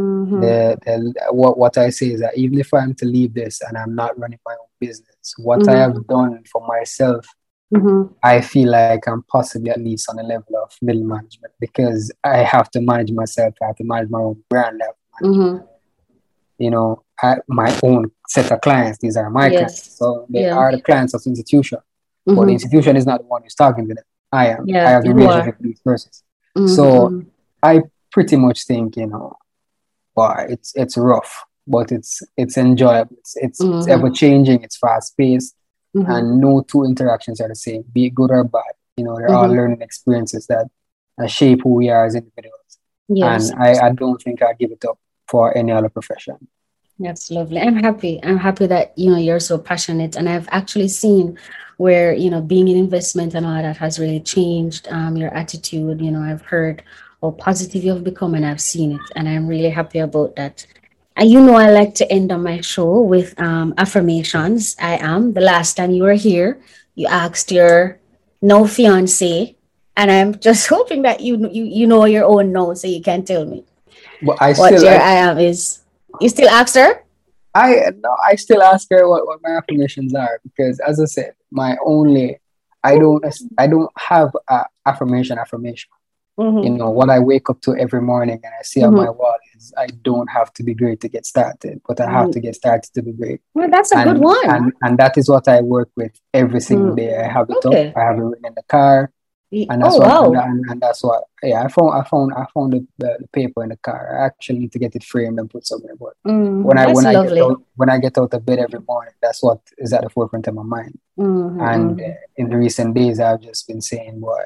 what I say is that even if I'm to leave this and I'm not running my own business, what I have done for myself, I feel like I'm possibly at least on a level of middle management, because I have to manage myself. I have to manage my own brand. I have to manage, my own set of clients. These are my clients. So they are the clients of the institution. But the institution is not the one who's talking to them. I am. I have the relationship with these persons. So I pretty much think, but it's rough, but it's enjoyable. It's ever changing. It's fast paced, and no two interactions are the same, be it good or bad. They're all learning experiences that shape who we are as individuals. Yes. And I don't think I'd give it up for any other profession. That's lovely. I'm happy that you're so passionate, and I've actually seen where being in investment and all that has really changed your attitude. I've heard how positive you've become, and I've seen it, and I'm really happy about that. And I like to end on my show with affirmations. The last time you were here, you asked your no fiance, and I'm just hoping that you know your own no, so you can tell me what is. You still ask her? I still ask her what my affirmations are, because, as I said, I don't have affirmation. What I wake up to every morning and I see on my wall is, I don't have to be great to get started, but I have to get started to be great. Well, that's a good one. And that is what I work with every single day. I have it up. I have it written in the car. And that's that's what I found the paper in the car. I actually need to get it framed and put something about it. When I get out of bed every morning, that's what is at the forefront of my mind. And in the recent days, I've just been saying, boy,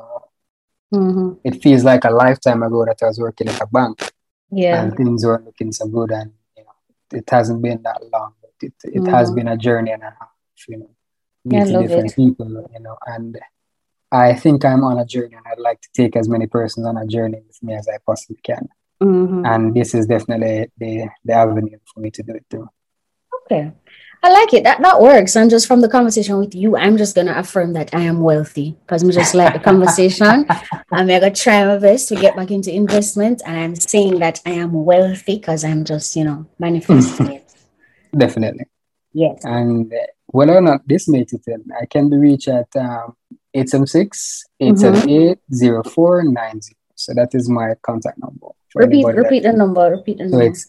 it feels like a lifetime ago that I was working at a bank, and things weren't looking so good, and it hasn't been that long, but it has been a journey and a half, meeting different people, and I think I'm on a journey, and I'd like to take as many persons on a journey with me as I possibly can. And this is definitely the avenue for me to do it through. Okay. I like it. That works. And just from the conversation with you, I'm just going to affirm that I am wealthy, because I just like the conversation. I'm going to try my best to get back into investment. And I'm saying that I am wealthy because I'm just, manifesting it. Definitely. Yes. And whether or not this makes it in, I can be reached at 876-878-0490. So that is my contact number. Repeat the number. So it's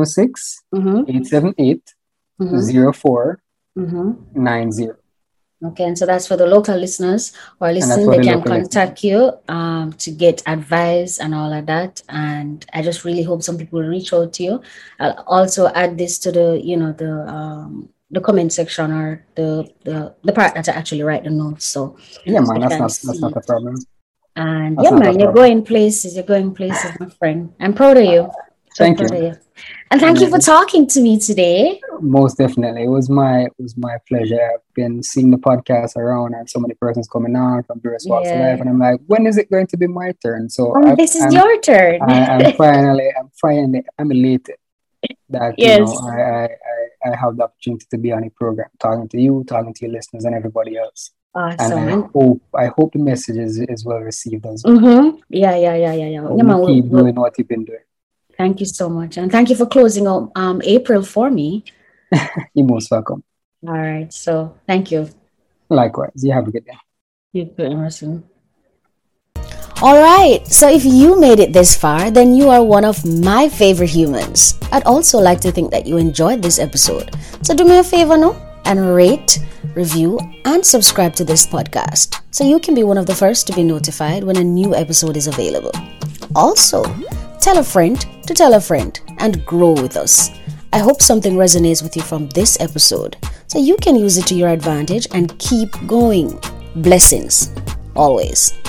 876-878-0490. Okay, and so that's for the local listeners who are listening. They can contact you to get advice and all of that. And I just really hope some people will reach out to you. I'll also add this to the comment section, or the part that I actually write the notes. So that's not a problem. And you're going places, my friend. I'm proud of you. Thank you. And thank you for talking to me today. Most definitely. It was my pleasure. I've been seeing the podcast around, and so many persons coming on from various walks of life, and I'm like, when is it going to be my turn? So this is your turn. I'm elated that I have the opportunity to be on a program, talking to you, talking to your listeners and everybody else. Awesome. And I hope the message is well received as well. Yeah. Keep doing what you've been doing. Thank you so much. And thank you for closing out April for me. You're most welcome. All right. So thank you. Likewise. You have a good day. You too, Emerson. All right. So if you made it this far, then you are one of my favorite humans. I'd also like to think that you enjoyed this episode. So do me a favor, and rate, review, and subscribe to this podcast so you can be one of the first to be notified when a new episode is available. Also, tell a friend to tell a friend and grow with us. I hope something resonates with you from this episode so you can use it to your advantage and keep going. Blessings, always.